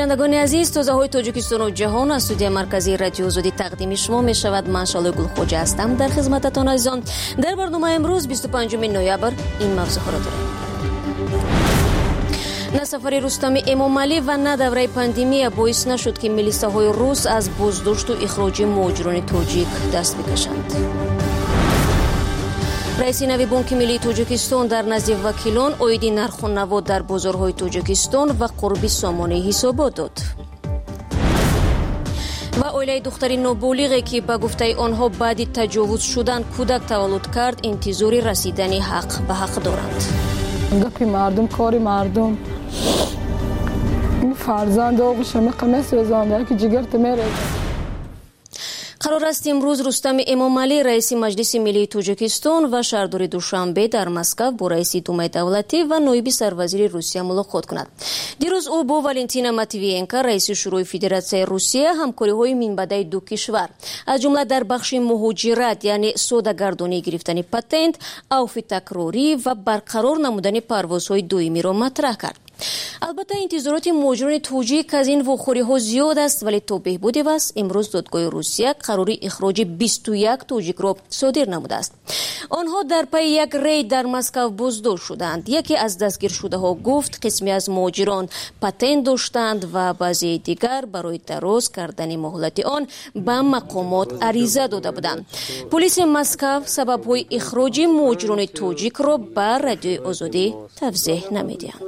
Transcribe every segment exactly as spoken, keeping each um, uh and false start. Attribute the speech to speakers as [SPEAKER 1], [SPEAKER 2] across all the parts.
[SPEAKER 1] شنوندگان عزیز، تازه‌های تاجیکستان و جهان از استودیو مرکزی رادیو آزادی تقدیم شما می شود. من شالو گلخوجه هستم در خدمتتان عزیزان. در برنامه امروز بیست و پنجم نوامبر این موضوع را داریم. نه سفر رستم امامعلی و نه دوره پاندمی باعث نشد که میلیساهای روس از بازداشت و اخراج مهاجران تاجیک دست بکشند. رئیس نوی بانک ملی تاجیکستان در نزد وکیلان عاید نرخ و نوا در بازارهای تاجیکستان و قرب سامانه حسابات داد. و عائله دختری نابالغی که به گفته آنها بعد تجاوز شدن کودک تولد کرد انتظار رسیدن حق به حق دارند.
[SPEAKER 2] گپی مردم کاری مردم این فرزند آقوش همه قمص رزانده که جگرت میره.
[SPEAKER 1] قرار است امروز رستم امامعلی رئیس مجلس ملی تاجیکستان و شهردار دوشنبه در مسکو با رئیس دومای دولتی و نایب سروزیر روسیه ملاقات کند. دیروز او با والنتینا ماتویینکا رئیس شورای فدراسیون روسیه همکاری‌های منبعی دو کشور از جمله در بخش مهاجرت یعنی سوداگردانی گرفتن پتنت، عفو تکراری و برقرار نمودن پروازهای دائمی را مطرح کرد. البته انتظارات مهاجران تاجیک از این واخوری‌ها زیاد است، ولی تا بهبود وضع امروز دادگاه روسیه قراری اخراج بیست و یک تاجیک را صادر نموده است. آنها در پی یک رید در مسکو بازداشت شدند. یکی از دستگیر شده ها گفت قسمی از مهاجران پتنت داشتند و بعضی دیگر برای دراز کردن مهلت آن به مقامات عریضه داده بودند. پلیس مسکو سبب‌های اخراج مهاجران تاجیک را بر رادیوی آزادی توضیح نمی‌دهند.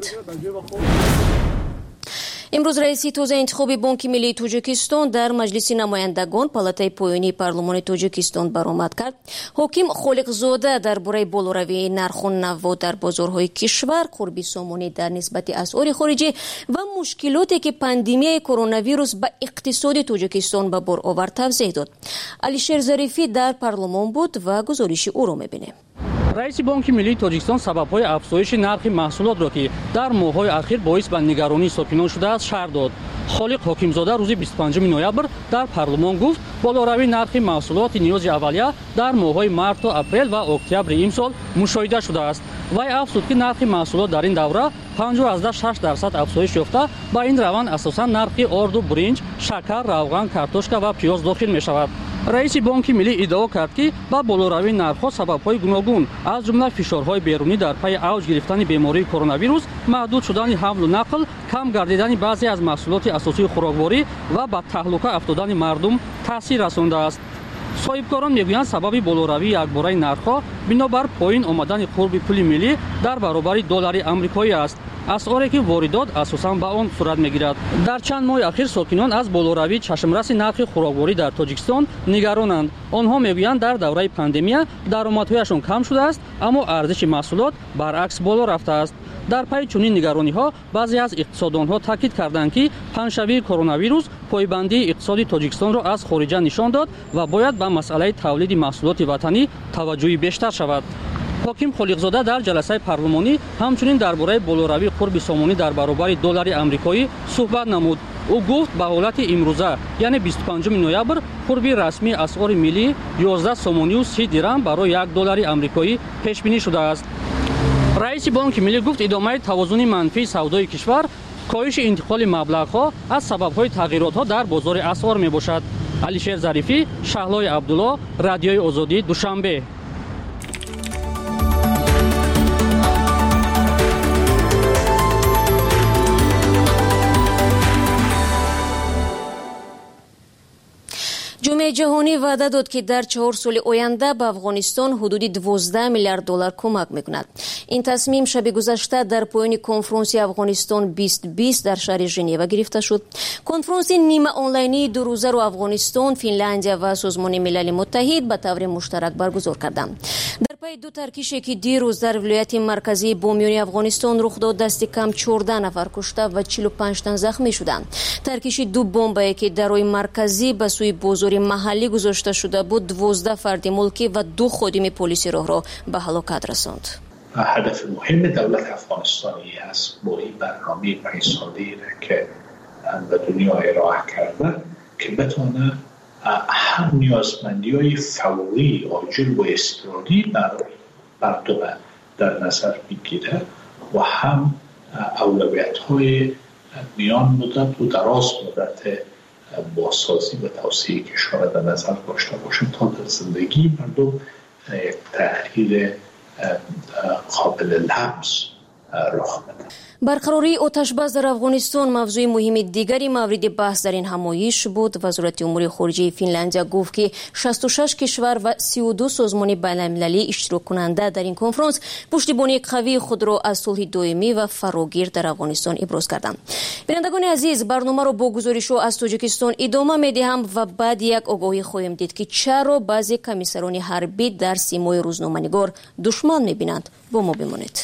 [SPEAKER 1] امروز رئیس تازه انتخاب بانک ملی تاجیکستان در مجلس نمایندگان پالاتای پایانی پارلمان تاجیکستان برآمد کرد. حاکم خالقزاده درباره بالاروی نرخ و نوا در بازارهای کشور، قرب سامانه در نسبت اسعار خارجی و مشکلاتی که پاندمی کرونا ویروس به اقتصاد تاجیکستان به بار آورد توضیح داد. علیشیر ظریفی در پارلمان بود و گزارش او را می‌بینیم.
[SPEAKER 3] رئیس بانک ملی تاجیکستان سبب‌های افزایش نرخ محصولات را که در ماه‌های اخیر باعث به نگرانی ساکنان شده است شرح داد. خالق حاکمزاده روز بیست و پنجم نوامبر در پارلمان گفت بالاروی نرخ محصولات نیاز اولیه در ماه‌های مارس و اپریل و اکتبر امسال مشاهده شده است. وی افزود که نرخ محصولات در این دوره پنجاه و شش درصد افزایش یافته. با این روند اساساً نرخ آرد و برنج، شکر، روغن، کارتوشکا و پیاز داخل می‌شود. رئیس بانک ملی ادعا کرد که با بالاروی نرخ‌ها سبب‌های گوناگون از جمله فشارهای بیرونی در پی اوج گرفتن بیماری کرونا ویروس، محدود شدن حمل و نقل، کم گردیدن بعضی از محصولات اساسی خوراکواری و به تهلکه افتادن مردم تاثیر رسانده است. صاحبکاران میگویند سبب بالاروی یکباره نرخ‌ها بنابر پایین آمدن قرب پول ملی در برابر دلار آمریکایی است. اسعاری که واردات اساساً به آن صورت میگیرد. در چند ماه اخیر ساکنان از بالاروی چشمرس نرخ خوراکواری در تاجیکستان نگرانند. آنها میگویند در دوره پاندمی درآمدهایشان کم شده است، اما ارزش محصولات برعکس بالا رفته است. در پی چنین نگرانی‌ها بعضی از اقتصاددانها تاکید کردند که پنجشنبه کرونا ویروس پایبندی اقتصاد تاجیکستان را از خارجه نشان داد و باید به مسئله تولید محصولات وطنی توجهی بیشتر شود. حاکم خالقزاده در جلسه پارلمانی همچنین درباره بالاروی قرب سامانه در برابر دلار آمریکایی صحبت نمود. او گفت به حالت امروزه یعنی بیست و پنجم نوامبر قرب رسمی اسعار ملی یازده سامانی و سی درم برای یک دلار آمریکایی پیش بینی شده است. رئیس بانک ملی گفت ادامه توازن منفی سودای کشور کاهش انتقال مبلغ‌ها از سبب‌های تغییرات‌ها در بازار اسعار میباشد. علیشیر ظریفی، شهلای عبدالله، رادیوی آزادی، دوشنبه.
[SPEAKER 1] جامعه جهانی وعده داد که در چهار سال آینده به افغانستان حدود دوازده میلیارد دلار کمک میکند. این تصمیم شب گذشته در پایان کنفرانس افغانستان بیست بیست در شهر ژنو گرفته شد. کنفرانس نیمه آنلاینی دو روزه را افغانستان، فنلاندیا و سازمان ملل متحد به طور مشترک برگزار کردند. در پی دو ترکشی که دیروز در ولایت مرکزی بامیان افغانستان رخ داد، دست کم چهارده نفر کشته و چهل و پنج تن زخمی شدند. ترکش دو بمبی که در روی مرکزی به سوی بازار محلی گذاشته شده بود، دوازده فرد ملکی و دو خادم پلیس راه را به هلاکت رساند.
[SPEAKER 4] هدف مهم دولت افغانستانی است با این برنامه پنج ساله‌ای که به دنیا ارائه کرده که بتونه هم نیازمندی‌های فوری، عاجل و اضطراری برای مردم در نظر بگیره و هم اولویت‌های میان مدت و دراز مدت بازسازی و توسعه کشور در نظر داشته باشیم تا در زندگی مردم یک تغییر قابل لمس رخ بده.
[SPEAKER 1] برقراری آتشبس در افغانستان موضوع مهم دیگری مورد بحث در این همایش بود. وزارت امور خارجه فنلاندیا گفت که شصت و شش کشور و سی و دو سازمان بین‌المللی اشتراک کننده در این کنفرانس پشتیبانی قوی خود را از صلح دائمی و فراگیر در افغانستان ابراز کردند. بینندگان عزیز، برنامه را با گزارش از تاجیکستان ادامه می‌دهم و بعد یک آگاهی خواهیم دید که چرا بعضی کمیسران حربی در سیمای روزنامه‌نگار دشمن می‌بینند. با ما بمانید.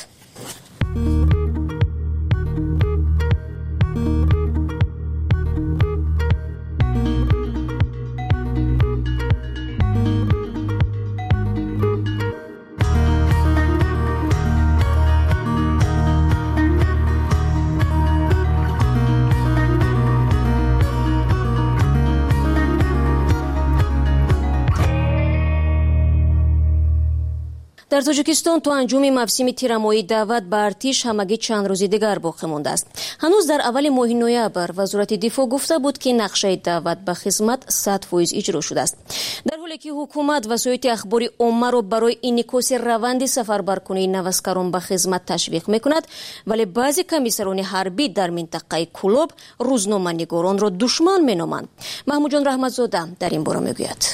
[SPEAKER 1] در تاجیکستان تا انجام موسم تیرمایی دعوت به ارتش همگی چند روز دیگر باقی مانده است. هنوز در اول ماه نوامبر وزارت دفاع گفته بود که نقشه دعوت به خدمت صد فیصد اجرا شده است. در حالی که حکومت وسایل اخباری عامه را برای انعکاس روند سفربرکنی نوسکران به خدمت تشویق میکند، ولی بعضی کمیسران حربی در منطقه کلوب روزنامه‌نگاران را دشمن مینامند. محمود جان رحمتزاده در این باره میگوید.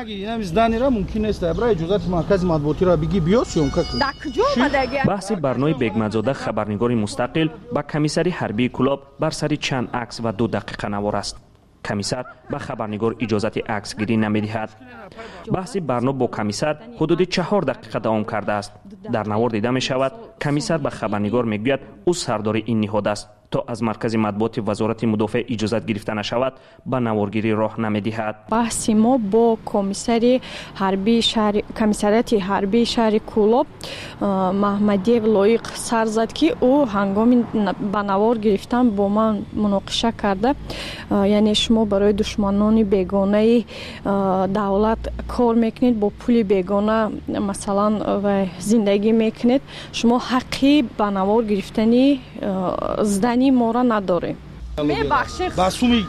[SPEAKER 5] بحث برنامه بیگمزاده خبرنگار مستقل با کمیسری حربی کلاب بر سر چند عکس و دو دقیقه نوار است. کمیسر به خبرنگار اجازت عکس گیری نمی‌دهد. بحث برنامه با کمیسر حدود چهار دقیقه دوام کرده است. در نوار دیده می شود کمیسر به خبرنگار میگوید او سردار این نهاد است تا از مرکز مطبوعات وزارت مدافع اجازت گرفته نشود به نوارگیری راه نمی‌دهد.
[SPEAKER 6] بحث ما با کمیسری حربی شهر کمیسریت حربی شهر کلوب محمدیو لایق سر زد که او هنگام به نوار گرفتن با من مناقشه کرده، یعنی شما برای دشمنان بیگانه دولت کار میکنید، با پول بیگانه مثلا و زندگی میکنید، شما حقی به نوار گرفتنی زدنی ما را نداره.
[SPEAKER 5] میبخشید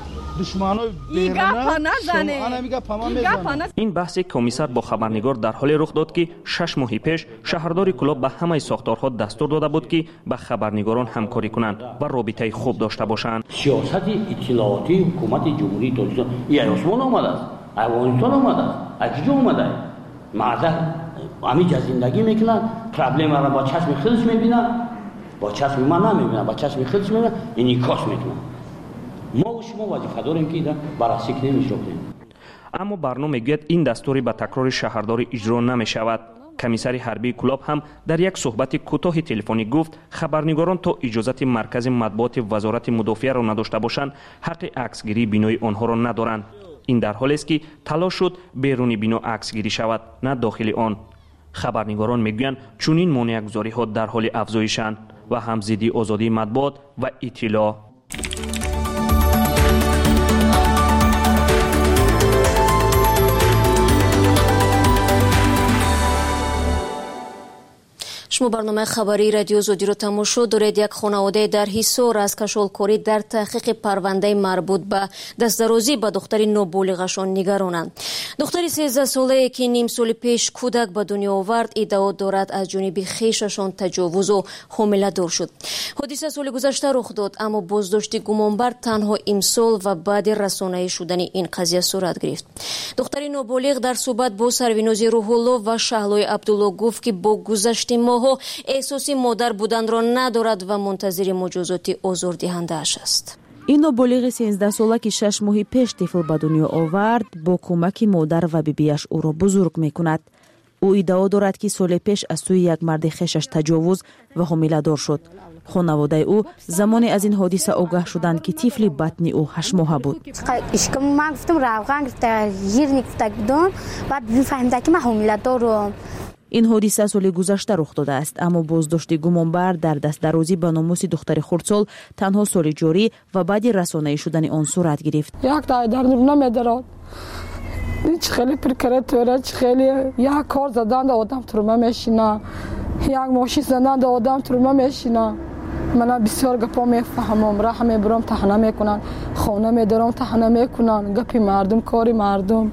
[SPEAKER 5] این بحث کمیسر با خبرنگار در حال رخ داد که شش ماه پیش شهردار کلوب به همه ساختارها دستور داده بود که با خبرنگاران همکاری کنند و رابطه خوب داشته باشند.
[SPEAKER 7] سیاست اطلاعاتی حکومت جمهوری تاجیکستان ای عثمان آمده است، افغانستان آمده است، از کجا آمده است؟ معذر همینجا زندگی میکنن، پرابلم را با چشم خودش میبینن، با چشم من نمیبینن، با چشم خودش میبینن، اینی کاش میکنن. ما و شما وظیفه داریم که بررسی کنیم.
[SPEAKER 5] اما برنامه میگوید این دستوری به تکرار شهرداری اجرا نمی شود. کمیسر حربی کلوب هم در یک صحبت کوتاه تلفنی گفت خبرنگاران تا اجازت مرکز مطبوعات وزارت مدافع را نداشته باشند حق عکسگیری بینای آنها را ندارند. این در حالی است که تلاش شد بیرونی بینو عکسگیری شود، نه داخل آن. خبرنگاران میگویند چنین مانع‌گذاری ها در حال افزایشند و هم ضد آزادی مطبوعات و اطلاع.
[SPEAKER 1] شما برنامه خبری رادیو زودی رو تماشا دارید. یک خانواده در حصار از کشالکاری در تحقیق پرونده مربوط به دستدرازی به دختر نابالغشان نگرانند. دختری سیزده ساله که نیم سال پیش کودک به دنیا آورد ادعا دارد از جانب خویششان تجاوز و حامله دار شد. حادثه سال گذشته رخ داد، اما بازداشت گمانبر تنها امسال و بعد رسانه‌ای شدن این قضیه صورت گرفت. دختر نابالغ در صحبت با سروناز روح الله و شهلای عبدالله گفت که با گذشت ماها احساس مادر بودن را ندارد و منتظر مجازات آزاردهنده اش است.
[SPEAKER 8] این نابالغ سیزده ساله که شش ماه پیش طفل به دنیا آورد با کمک مادر و بیبیش او را بزرگ می کند. او ادعا دارد که سال پیش از سوی یک مرد خویشش تجاوز و حامله دار شد. خانواده او زمانی از این حادثه آگاه شدند که طفل بطن او هشت ماه بود.
[SPEAKER 9] اشکم من گفتم روغن گرفته گیر نگفته بودم، بعد فهمیدم که من حامله دارم.
[SPEAKER 8] این حادثه سال گذشته رخ داده است، اما بازداشت گمانبر در دست درازی به ناموس دختر خردسال تنها سال جاری و بعد رسانه‌ای شدن آن صورت گرفت.
[SPEAKER 2] یک تا در نمیدارد. هیچ خیلی پرکره توره، خیلی یک کار زدن آدم ترمه میشینه، یک ماشین زدن آدم ترمه میشینه. من بسیار گپا میفهمم، راه میبرم تحنه میکنن، خانه میدارم تحنه میکنن، گپی مردم کاری مردم.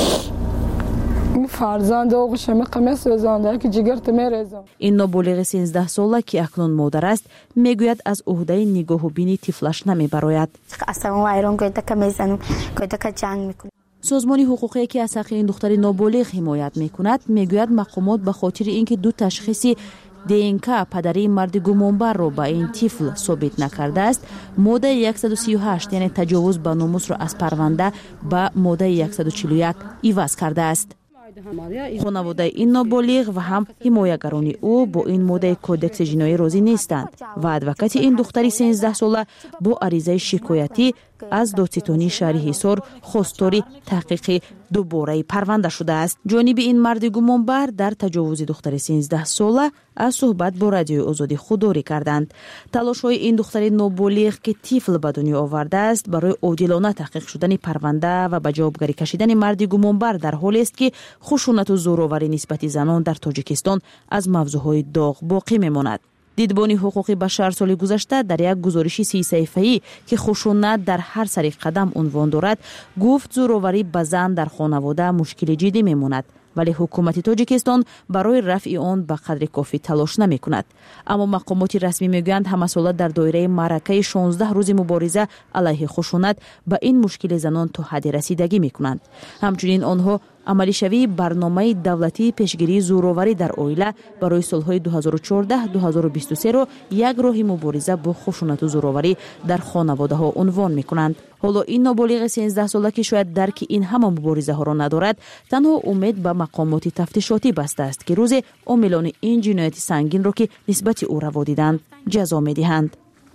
[SPEAKER 2] این فرزند آقوش می قمیس بزنده که جگرت میریزم.
[SPEAKER 8] این نابالغ سیزده ساله که اکنون مادر است میگوید از عهده نگاه و بینی طفلش نمیبراید.
[SPEAKER 9] اصلا وایرون گویده که میزنم، گویده که جنگ میکنم.
[SPEAKER 8] سازمان حقوقی که از حق این دختر نابالغ حمایت میکند میگوید مقامات به خاطر اینکه دو تشخیصی دی ان کی پدری مرد گمانبر را به این طفل ثابت نکرده است، ماده صد و سی و هشت یعنی تجاوز به ناموس را از پرونده به ماده صد و چهل و یک عوض کرده است. خانواده این نابالغ و هم حمایتگران او با این ماده کودکس جنایی راضی نیستند و ادوکات این دختری سیزده ساله با عریضه شکایتی از دادستانی شهر حصار خواستار تحقیق دوباره پرونده شده است. جانب این مرد گمانبر در تجاوز دختر سیزده ساله از صحبت با رادیوی آزادی خودداری کردند. تلاش‌های این دختر نابالغ که طفل به دنیا آورده است برای عادلانه تحقیق شدن پرونده و به جوابگری کشیدن مرد گمانبر در حالی است که خشونت و زورآوری نسبت زنان در تاجیکستان از موضوعهای داغ باقی میماند. دیدبان حقوق بشر سال گذشته در یک گزارش سی صفحه‌ای که خشونت در هر سری قدم عنوان دارد گفت زورآوری به زن در خانواده مشکل جدی میماند، ولی حکومت تاجیکستان برای رفع آن به قدر کافی تلاش نمی کند. اما مقامات رسمی میگویند همه ساله در دایره معرکه شانزده روز مبارزه علیه خشونت به این مشکل زنان تا حدی رسیدگی می کنند. همچنین آنها عملی شوی برنامه دولتی پیشگیری زورآوری در عائله برای سالهای دو هزار و چهارده تا دو هزار و بیست و سه را یک راه مبارزه با خشونت و زورآوری در خانواده ها عنوان می کنند. حالا این نابالغ سیزده ساله که شاید درک این همه مبارزه ها را ندارد، تنها امید به مقامات تفتیشاتی بسته است که روز عاملان این جنایت سنگین را که نسبت او روا دیدند جزا می دهند.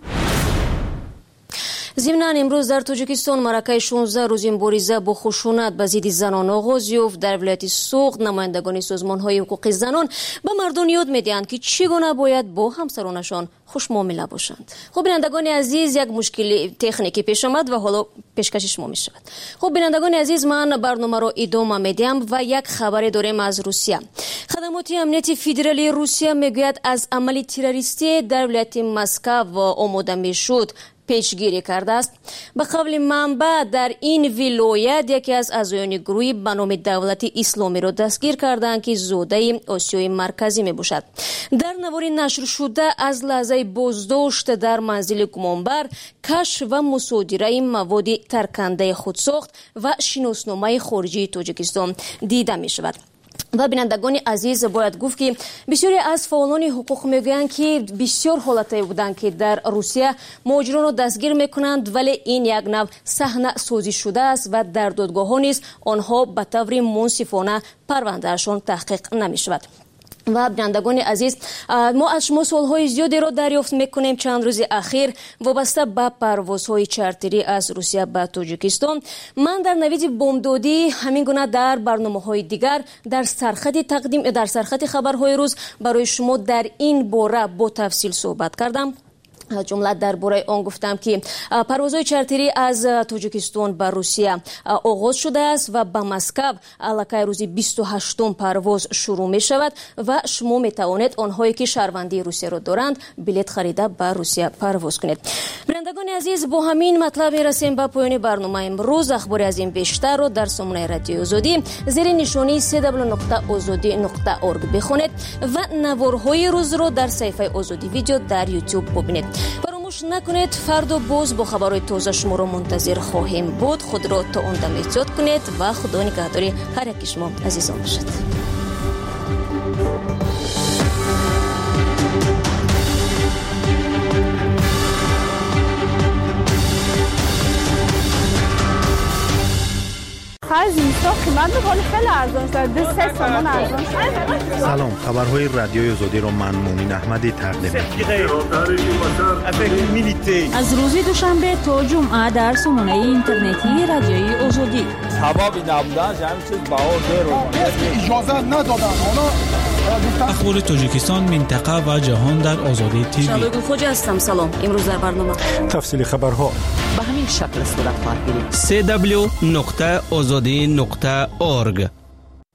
[SPEAKER 1] ضمناً امروز در تاجیکستان معرکه شانزده روزه مبارزه با خشونت به ضد زنان آغاز یافت. در ولایت سوخت نمایندگان سازمان‌های حقوق زنان به مردم یاد می‌دهند که چگونه باید با همسرانشان خوش معامله باشند. خب بینندگان عزیز، یک مشکل تکنیکی پیش آمد و حالا پیشکشش ما می‌شود. خب بینندگان عزیز، من برنامه را ادامه می‌دهم و یک خبر داریم از روسیه. خدمات امنیتی فدرالی روسیه میگوید از عمل تروریستی در ولایت مسکو آماده می‌شد پیشگیری کرده است. به قول منبع در این ولایت یکی از اعضایان گروهی به نام دولت اسلامی را دستگیر کردند که زوده آسیای مرکزی می باشد. در نواری نشر شده از لحظه بازداشت در منزل گمانبر، کشف و مصادره مواد ترکنده خودساخت و شناسنامه خارجی تاجیکستان دیده می شود. و بینندگان عزیز، باید گفت که بسیاری از فعالان حقوق میگویند که بسیار حالتایی بودند که در روسیه مهاجران را دستگیر میکنند، ولی این یک نوع صحنه سازی شده است و در دادگاه ها نیز آنها به طور منصفانه پروندهشان تحقیق نمی شود. و بینندگان عزیز، ما از شما سوالهای زیادی را دریافت میکنیم چند روز اخیر وابسته به پروازهای چارتری از روسیه به تاجیکستان. من در نوید بامدادی همین گونه در برنامه‌های دیگر در سرخط تقدیم در سرخط خبرهای روز برای شما در این باره با تفصیل صحبت کردم. جمله درباره آن گفتم که پروازهای چارتری از تاجیکستان به روسیه آغاز شده است و به مسکو الکی روز بیست و هشتم پرواز شروع می شود و شما می توانید آنهایی که شهروندی روسیه را دارند بلیط خریده به روسیه پرواز کنید. بینندگان عزیز، با همین مطلب می رسیم به پایان برنامه امروز. اخباری از این بیشتر رو در سامانه رادیو آزادی زیر نشانی سی دبلیو نقطه آزادی نقطه اورگ بخونید و نوارهای روز رو در صفحه آزادی ویدیو در یوتیوب ببینید. فراموش نکنید فردا باز با خبرهای تازه شما رو منتظر خواهیم بود. خود را تا اون دم احتیاط کنید و خدا نگهداری هر یک شما عزیزان باشد.
[SPEAKER 10] خرج اینستا قیمت بخوری خیلی ارزان شد. دو سه سامان ارزان شد.
[SPEAKER 11] سلام، خبرهای رادیوی آزادی را من مومین احمدی تقدیم می‌کنم.
[SPEAKER 12] از روز دوشنبه تا جمعه در سامانه اینترنتی رادیوی آزادی.
[SPEAKER 13] حبابی نبودن همین چیز بهار داره. اجازه ندادن.
[SPEAKER 14] اخبار تاجیکستان، منطقه و جهان در آزادی تیوی.
[SPEAKER 1] شبگون خوجا هستم. سلام. امروز در برنامه
[SPEAKER 11] تفصیل خبرها
[SPEAKER 15] به همین شکل صورت خواهد گرفت.
[SPEAKER 16] سی دبلیو نقطه آزادی نقطه اورگ.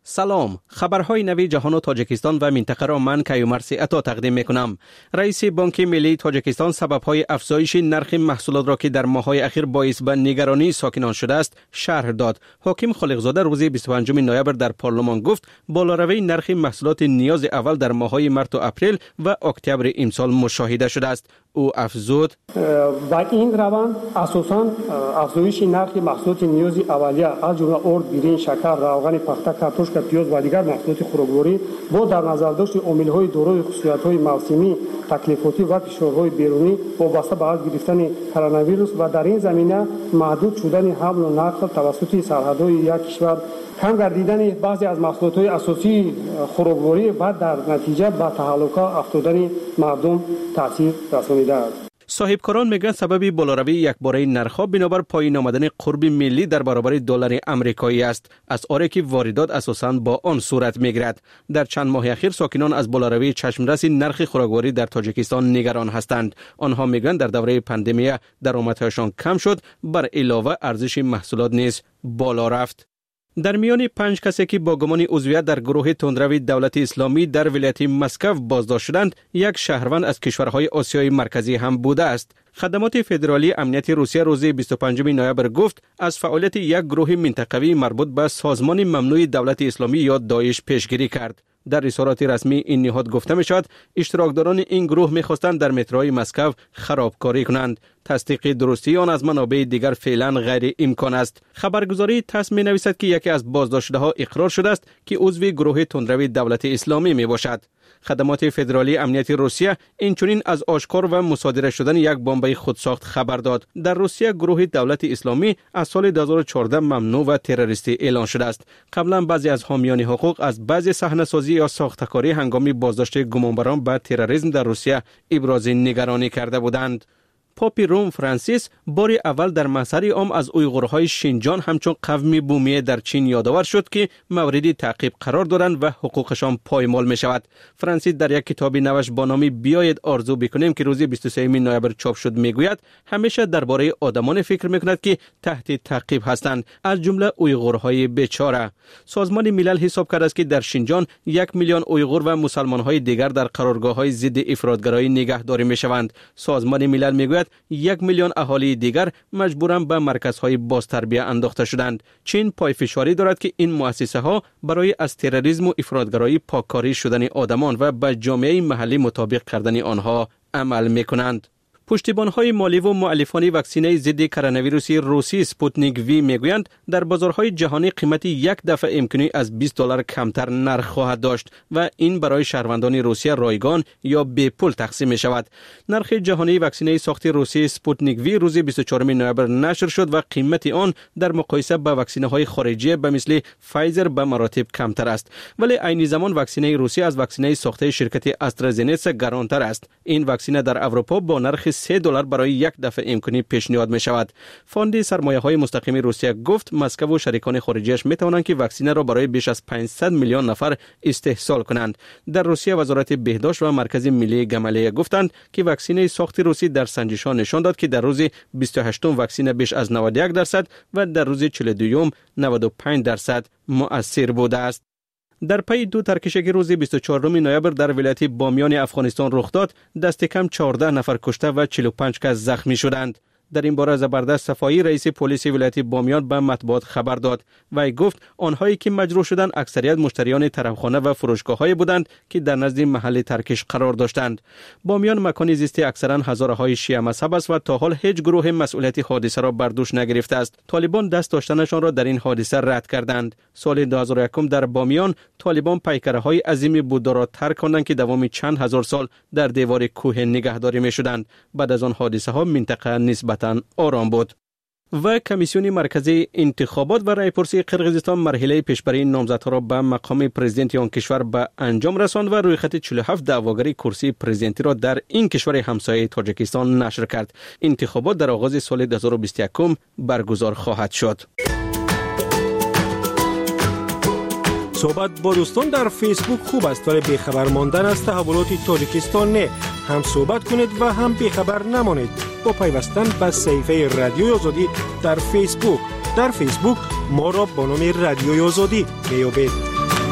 [SPEAKER 15] سلام، خبرهای نوی جهان و تاجیکستان و منطقه را من کیومرث عطا تقدیم میکنم. رئیس بانک ملی تاجیکستان سببهای افزایش نرخ محصولات را که در ماه‌های اخیر باعث به نگرانی ساکنان شده است شرح داد. حاکم خالقزاده روز بیست و پنجم نوامبر در پارلمان گفت بالاروی نرخ محصولات نیاز اول در ماه‌های مارس و اپریل و اکتبر امسال مشاهده شده است. او افزود
[SPEAKER 16] با این روند اساساً افزایش نرخ محصولات نیاز اولیه از جمله ارد، بیرین، شکر، روغن پخته، کارتوشک، پیاز و دیگر محصولات خوراکواری با در نظر داشت عامل‌های دارای خصوصیت‌های موسمی، تکلیفاتی و فشارهای بیرونی وابسته به از گرفتن کرونا ویروس و در این زمینه محدود شدن حمل و نقل توسط سرحدهای یک کشور، کم گردیدن بعضی از محصولات اساسی خوراکواری و در نتیجه به تهلکه افتادن مردم تاثیر رسانیده است.
[SPEAKER 15] صاحبکاران میگن سبب بالاروی یکباره نرخ‌ها بنابر پایین آمدن قرب ملی در برابر دلار آمریکایی است، اسعاری که واردات اساساً با آن صورت میگیرد. در چند ماه اخیر ساکنان از بالاروی چشمرس نرخ خوراکواری در تاجیکستان نگران هستند. آنها میگن در دوره پاندمی درآمدهایشان کم شد، بر علاوه ارزش محصولات نیز بالا رفت. در میان پنج کسی که با گمان عضویت در گروه تندروی دولت اسلامی در ولایت مسکو بازداشت شدند، یک شهروند از کشورهای آسیای مرکزی هم بوده است. خدمات فدرالی امنیت روسیه روز بیست و پنجم نوامبر گفت از فعالیت یک گروه منطقوی مربوط به سازمان ممنوع دولت اسلامی یا داعش پیشگیری کرد. در اظهارات رسمی این نهاد گفته می شود اشتراکداران این گروه می خواستند در متروی مسکو خرابکاری کنند. تصدیق درستی آن از منابع دیگر فعلا غیر امکان است. خبرگزاری تاس می نویسد که یکی از بازداشته ها اقرار شده است که عضو گروه تندروی دولت اسلامی می باشد. خدمات فدرالی امنیت روسیه اینچنین از آشکار و مصادره شدن یک بمب خودساخت خبر داد. در روسیه گروه دولت اسلامی از سال دو هزار و چهارده ممنوع و تروریستی اعلان شده است. قبلا بعضی از حامیان حقوق از بعضی صحنه‌سازی یا ساختکاری هنگام بازداشت گمانبران به تروریسم در روسیه ابراز نگرانی کرده بودند. پاپ روم فرانسیس بار اول در مسئله عام از اویغورهای شینجان همچون قوم بومی در چین یادآور شد که مورد تعقیب قرار دارند و حقوقشان پایمال می شود. فرانسیس در یک کتاب نوش با نام بیایید آرزو بکنیم که روز بیست و سوم نوامبر چاپ شد میگوید همیشه درباره آدمان فکر میکند که تحت تعقیب هستند، از جمله اویغورهای بیچاره. سازمان ملل حساب کرده است که در شینجان یک میلیون اویغور و مسلمانهای دیگر در قرارگاه‌های ضد افراطگرایی نگهداری میشوند. سازمان ملل میگوید یک میلیون اهالی دیگر مجبورن به مرکزهای بازتربیه انداخته شدند. چین پایفشاری دارد که این مؤسسه ها برای از تروریسم و افراطگرایی پاککاری شدن آدمان و به جامعه محلی مطابق کردن آنها عمل میکنند. پشتیبان‌های مالی و مؤلفان واکسینه ضد کرونا ویروس روسی سپوتنیک وی میگویند در بازارهای جهانی قیمت یک دفعه امکانی از بیست دلار کمتر نرخ خواهد داشت و این برای شهروندان روسیه رایگان یا بی پول تقسیم می شود. نرخ جهانی واکسینه ساخت روسی سپوتنیک وی روز بیست و چهارم نوامبر نشر شد و قیمت آن در مقایسه با واکسینه‌های خارجی به مثل فایزر به مراتب کمتر است، ولی عین زمان واکسینه روسی از واکسینه ساخته شرکت آسترازنیکا گرانتر است. این واکسینه در اروپا با نرخ سه دلار برای یک دفعه امکانی پیشنهاد می شود. فاند سرمایه های مستقیم روسیه گفت مسکو و شریکان خارجیش می توانند که واکسینه را برای بیش از پانصد میلیون نفر استحصال کنند. در روسیه وزارت بهداشت و مرکز ملی گمالیه گفتند که واکسینه ساخت روسی در سنجش ها نشان داد که در روز بیست و هشتم واکسینه بیش از نود و یک درصد و در روز چهل و دوم نود و پنج درصد مؤثر بوده است. در پی دو ترکشی که روز بیست و چهارم نوامبر در ولایت بامیان افغانستان رخ داد، دست کم چهارده نفر کشته و چهل و پنج کس زخمی شدند. در این باره زبردست صفایی رئیس پلیس ولایت بامیان به مطبوعات خبر داد و گفت آنهایی که مجروح شدند اکثریت مشتریان طرفخانه و فروشگاه‌های بودند که در نزد محل ترکش قرار داشتند. بامیان مکانی زیستی اکثرا هزاره‌های شیعه مذهب است و تا حال هیچ گروه مسئولیت حادثه را بر دوش نگرفته است. طالبان دست داشتنشان را در این حادثه رد کردند. سال دو هزار و یک در بامیان طالبان پیکره‌های عظیم بودا را ترک کردند که دوام چند هزار سال در دیوار کوه نگهداری می‌شدند. بعد از آن حادثه ها منطقه نسبتاً آرام بود. و کمیسیون مرکزی انتخابات و رایپرسی قرقیزستان مرحله پیشبری نامزدها را به مقام پرزیدنت آن کشور به انجام رساند و روی خط چهل و هفت دعواگری کرسی پرزیدنتی را در این کشور همسایه تاجیکستان نشر کرد. انتخابات در آغاز سال دو هزار و بیست و یک برگزار خواهد شد.
[SPEAKER 17] صحبت با دوستان در فیسبوک خوب است، ولی بیخبر ماندن از تحولات تاجیکستان نه. هم صحبت کنید و هم بیخبر نمانید با پیوستن به صفحه رادیوی آزادی در فیسبوک. در فیسبوک ما را با نام رادیوی آزادی میابید.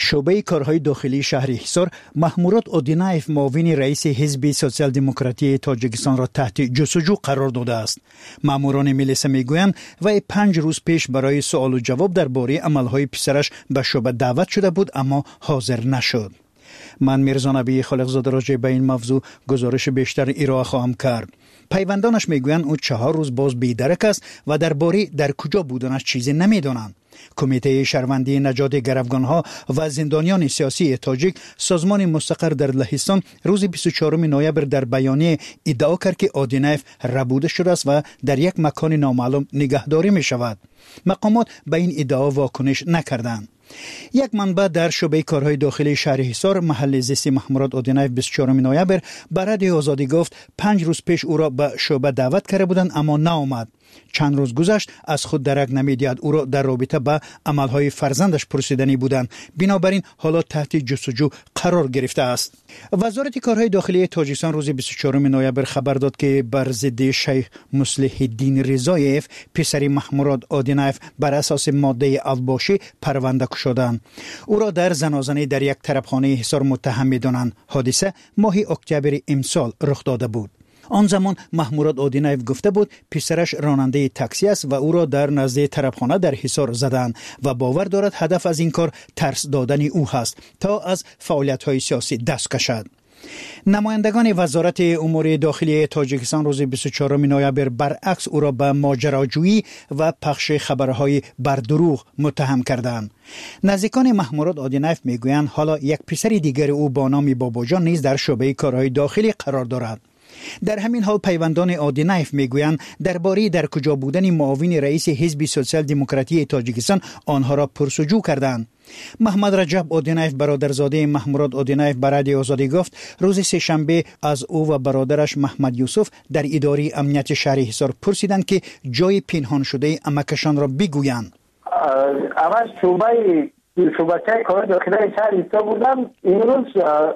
[SPEAKER 18] شعبه کارهای داخلی شهر حصار محمورات اودینایف معاون رئیس حزب سوسیال دموکراتی تاجیکستان را تحت جستجو قرار داده است. ماموران ملیسا میگویند وی پنج روز پیش برای سوال و جواب درباره عملهای پسرش به شعبه دعوت شده بود اما حاضر نشد. من میرزا نبی خالقزاده راجع به این موضوع گزارش بیشتر ارائه خواهم کرد. پیوندانش میگویند او چهار روز باز بی‌درک است و درباره در کجا بودنش چیزی نمیدانند. کمیته شهروندی نجات گروگانها و زندانیان سیاسی تاجیک سازمان مستقر در لهستان روز بیست و چهارم نوامبر در بیانیه ادعا کرد که آدینایف ربوده شده است و در یک مکان نامعلوم نگهداری می شود. مقامات به این ادعا واکنش نکردند. یک منبع در شعبه کارهای داخلی شهر حصار محل زیست محمورات آدینایف بیست و چهارم نوامبر به رادیو آزادی گفت پنج روز پیش او را به شعبه دعوت کرده بودند اما نآمد. چند روز گذشت از خود درک نمی‌دهد او را در رابطه با عملهای فرزندش پرسیدنی بودند. بنابراین حالا تحت جستجو قرار گرفته است. وزارت کارهای داخلی تاجیکستان روز بیست و چهارم نوامبر خبر داد که بر ضد شیخ مصلح الدین رضایف پسر محمورات آدینایف بر اساس ماده الباشی پرونده شدند. او را در زنازنی در یک طرفخانه حصار متهم می‌دانند. حادثه ماه اکتبر امسال رخ داده بود. آن زمان محمورات آدینایف گفته بود پسرش راننده تاکسی است و او را در نزد طرفخانه در حصار زدند و باور دارد هدف از این کار ترس دادن او است تا از فعالیت‌های سیاسی دست کشد. نمایندگان وزارت امور داخلی تاجیکستان روز بیست و چهارم نوامبر برعکس او را به ماجراجویی و پخش خبرهای بر دروغ متهم کردند. نزدیکان محمورات آدینایف میگویند حالا یک پسر دیگر او با نام باباجان نیز در شعبه کارهای داخلی قرار دارد. در همین حال پیوندان آدینایف میگویند درباره در کجا بودن معاون رئیس حزب سوسیال دموکراتی تاجیکستان آنها را پرسجو کردند. محمد رجب آدینایف برادرزاده محمورات آدینایف به رادیو آزادی گفت روز سه‌شنبه از او و برادرش محمد یوسف در اداره امنیت شهر حصار پرسیدند که جای پنهان شده امکشان را بگویند.
[SPEAKER 19] اول شعبه شعبه کار داخلی شهر حصار بودم، امروز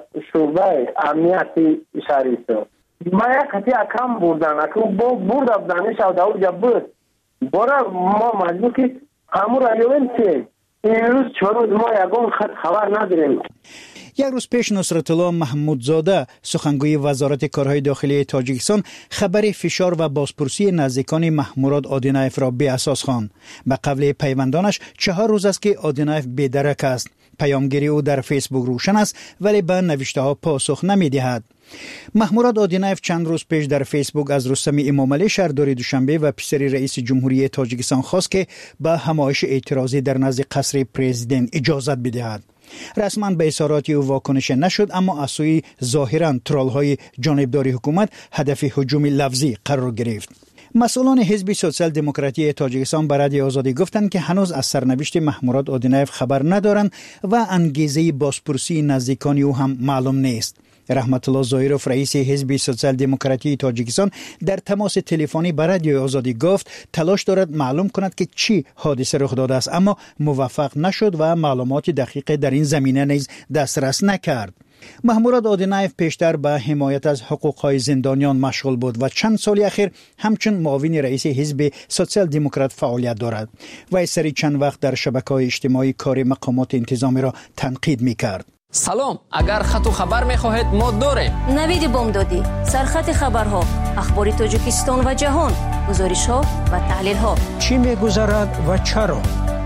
[SPEAKER 19] شعبه امنیت شهر حصار. ما یک خطی اکم بردن اکم با برد دانش او داو جبر برا ما مجبور که همون رایوین که این روز چهار روز ما یکم خط خبر نداریم.
[SPEAKER 18] یک روز پیش نصرت الله محمودزاده سخنگوی وزارت کارهای داخلی تاجیکستان خبر فشار و بازپرسی نزدیکان محمورات آدینایف را بی اساس خواند. به قول پیوندانش چهار روز است که آدینایف بی‌درک است. پیامگیری او در فیسبوک روشن است ولی به نوشته ها پاسخ نمی دهد. محمورات آدینایف چند روز پیش در فیسبوک از رستم امامعلی شهردار دوشنبه و پسر رئیس جمهوری تاجیکستان خواست که به همایش اعتراضی در نزد قصر پرزیدنت اجازت بدهد. رسما به اظهارات او واکنش نشد اما از سوی ظاهرا ترول‌های جانبدار حکومت هدف هجوم لفظی قرار گرفت. مسئولان حزب سوسیال دموکراتی تاجیکستان به رادیو آزادی گفتند که هنوز از سرنوشت محمورات آدینایف خبر ندارند و انگیزه بازپرسی نزدیکان او هم معلوم نیست. رحمت الله ظاهروف رئیس حزب سوسیال دموکراتی تاجیکستان در تماس تلفنی با رادیو آزادی گفت تلاش دارد معلوم کند که چی حادثه رخ داده است اما موفق نشد و معلومات دقیق در این زمینه نیز دسترس نکرد. محمورات آدینایف پیشتر به حمایت از حقوق‌های زندانیان مشغول بود و چند سال اخیر همچون معاون رئیس حزب سوسیال دموکرات فعالیت دارد و سری چند وقت در شبکه‌های اجتماعی کار مقامات انتظامی را تنقید می‌کرد.
[SPEAKER 20] سلام، اگر خط و خبر می‌خواهید ما داریم.
[SPEAKER 1] نوید بامدادی، سرخط خبرها، اخبار تاجیکستان و جهان، گزارش‌ها و تحلیل‌ها.
[SPEAKER 21] چی می‌گذرد و چرا؟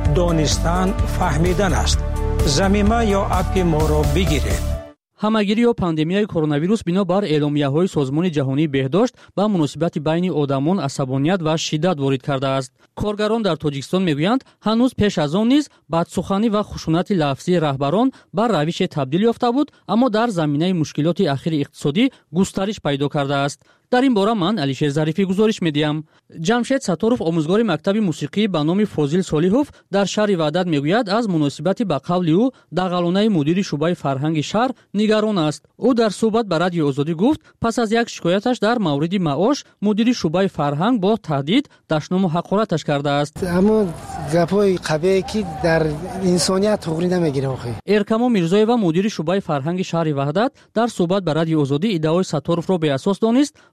[SPEAKER 21] دانستن فهمیدن است. زمینه یا اپ ما را بگیرید.
[SPEAKER 3] ҳамагирии пандемияи коронавирус бино бар эъломияҳои созмони ҷаҳонии беҳдошт ба муносибати байни одамон асабоният ва шиддат ворид кардааст. коргарон дар тоҷикистон мегӯянд ҳанӯз пеш аз он низ бадсуханӣ ва хушунати лафзии раҳбарон ба равише табдил ёфта буд, аммо дар заминаи мушкилоти ахири иқтисодӣ густариш пайдо кардааст. дар ин бора ман алишер зарифӣ гузориш медиҳам. ҷамшед сатторов омӯзгори мактаби мусиқӣ ба номи Фозил Солиҳов дар шаҳри Ваҳдат мегӯяд аз муносибати ба қавли ӯ дағалонаи мудири шуъбаи фарҳанги шаҳр нигарон аст. ӯ дар суҳбат ба радиои Озодӣ гуфт пас аз як шикояташ дар мавриди маош мудири шуъбаи фарҳанг бо таҳдид даштному ҳақораташ кардааст.
[SPEAKER 22] аммо гапҳои қабие ки дар инсоният туғри намегирад. охи
[SPEAKER 3] эркамо мирзоева мудири шуъбаи фарҳанги шаҳри Ваҳдат дар суҳбат ба радиои Озодӣ иддаои Сатторовро беасос донист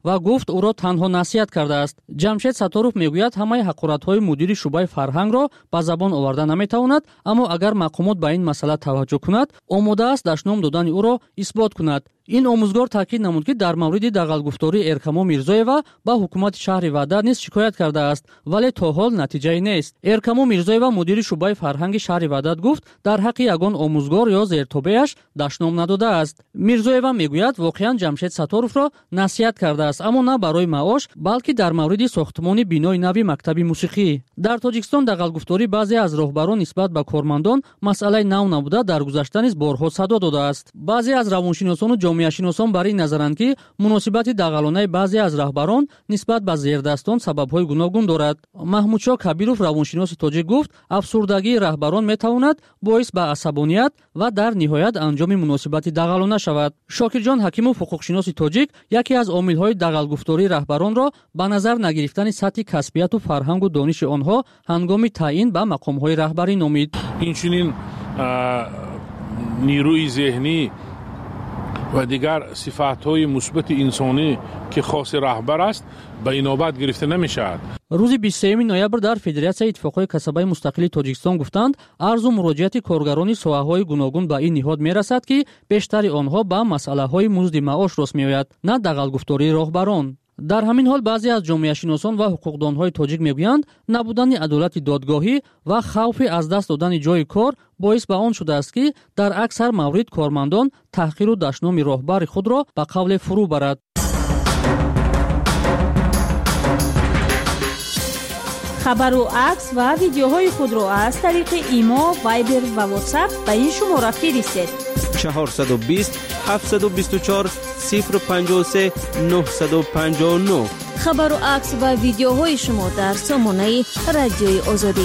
[SPEAKER 3] ва гуфт ӯро танҳо насиҳат кардааст. ҷамшед сатторов мегӯяд ҳамаи ҳақоратҳои мудири шуъбаи фарҳангро ба забон оварда наметавонад, аммо агар мақомот ба ин масъала таваҷҷӯҳ кунад, омодааст даштном додани ӯро исбот кунад. ин омӯзгор таъкид намуд, ки дар мавриди дағалгуфтории Эркамо Мирзоева ба ҳукумати шаҳри Ваъда низ шикоят кардааст, вале то ҳол натиҷае нест. Эркамо Мирзоева мудири шуъбаи фарҳанги шаҳри Ваъдат гуфт, дар ҳаққи ягон омӯзгор ё зертобеаш даштном надодааст. Мирзоева мегӯяд воқеан Ҷамшед Сатторовро насиҳат кардааст, аммо на барои маош, балки дар мавриди сохтмони бинои нави мактаби мусиқӣ. Дар Тоҷикистон дағалгуфторӣ баъзе аз роҳбарон нисбат ба кормандон масъалаи нав набуда, дар гузашта низ борҳо садо додааст. баъзе аз равоншиносону ҷомеашиносон бар ин назаранд, ки муносибати дағалонаи баъзе аз раҳбарон нисбат ба зердастон сабабҳои гуногун дорад. Маҳмудшоҳ Кабиров, равоншиноси тоҷик, гуфт, афсурдагии раҳбарон метавонад боис ба асабоният ва дар ниҳоят анҷоми муносибати дағалона шавад. Шокирҷон Ҳакимов, ҳуқуқшиноси тоҷик, яке аз омилҳои дағалгуфтории раҳбаронро ба назар нагирифтани сатҳи касбияту фарҳангу дониши онҳо ҳангоми таъин ба мақомҳои раҳбарӣ номид.
[SPEAKER 4] инчунин нирӯи зеҳнӣ و دیگر صفات‌های مثبت انسانی که خاص رهبر است به اینابت گرفته نمی‌شود.
[SPEAKER 3] روز بیست و سوم ноябр дар Федератсияи Иттифоқҳои касабаи мустақили Тоҷикистон гуфтанд, арзу муроҷиати коргарони соҳаҳои гуногун ба ин ниҳод мерасад, ки бештари онҳо ба масъалаҳои музди маош рост меояд, на дағалгуфтории роҳбарон. дар ҳамин ҳол баъзе аз ҷомеашиносон ва ҳуқуқдонҳои тоҷик мегӯянд, набудани адолати додгоҳӣ ва хавфи аз даст додани ҷои кор боис ба он шудааст, ки дар аксар маврид кормандон таҳқиру даштноми роҳбари худро ба қавле фурӯ барад.
[SPEAKER 12] хабару акс ва видеоҳои худро аз тариқи имо, вайбер ва ватсап ба ин шумора фиристед.
[SPEAKER 15] чаҳорсад و بیست هفتصد و بیست و چهار صفر پنجاه و سه نهصد و پنجاه و نه.
[SPEAKER 1] خبر و عکس و ویدیوهای شما در سامانه رادیوی آزادی.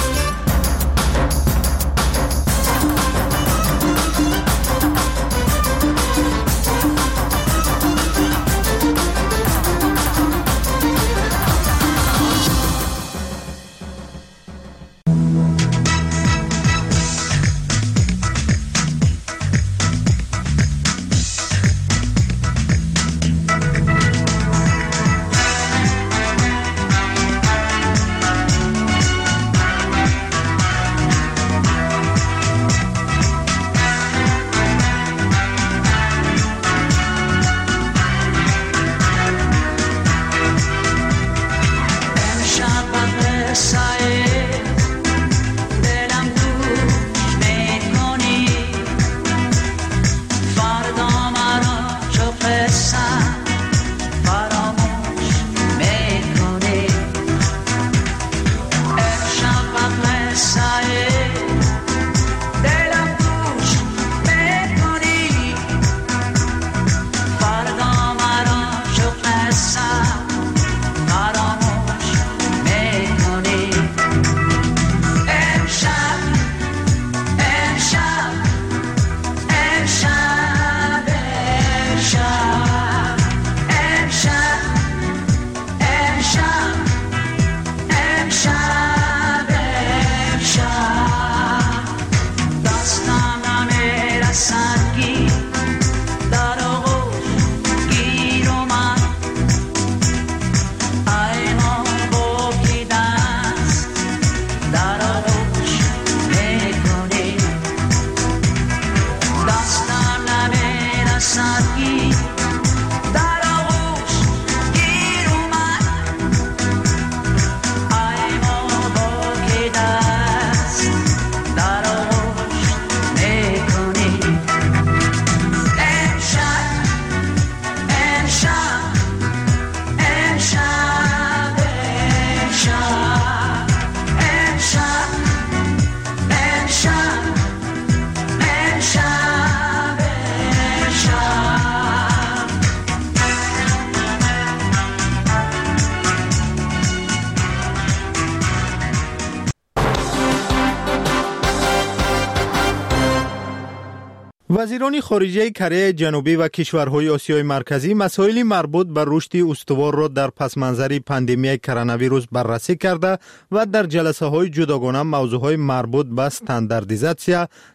[SPEAKER 11] وزیران خارجه کره جنوبی و کشورهای آسیای مرکزی مسائل مربوط به رشد استوار را در پس منظر پاندمی کرونا ویروس بررسی کرده و در جلسه های جداگانه موضوعهای مربوط به استانداردیزاسیا،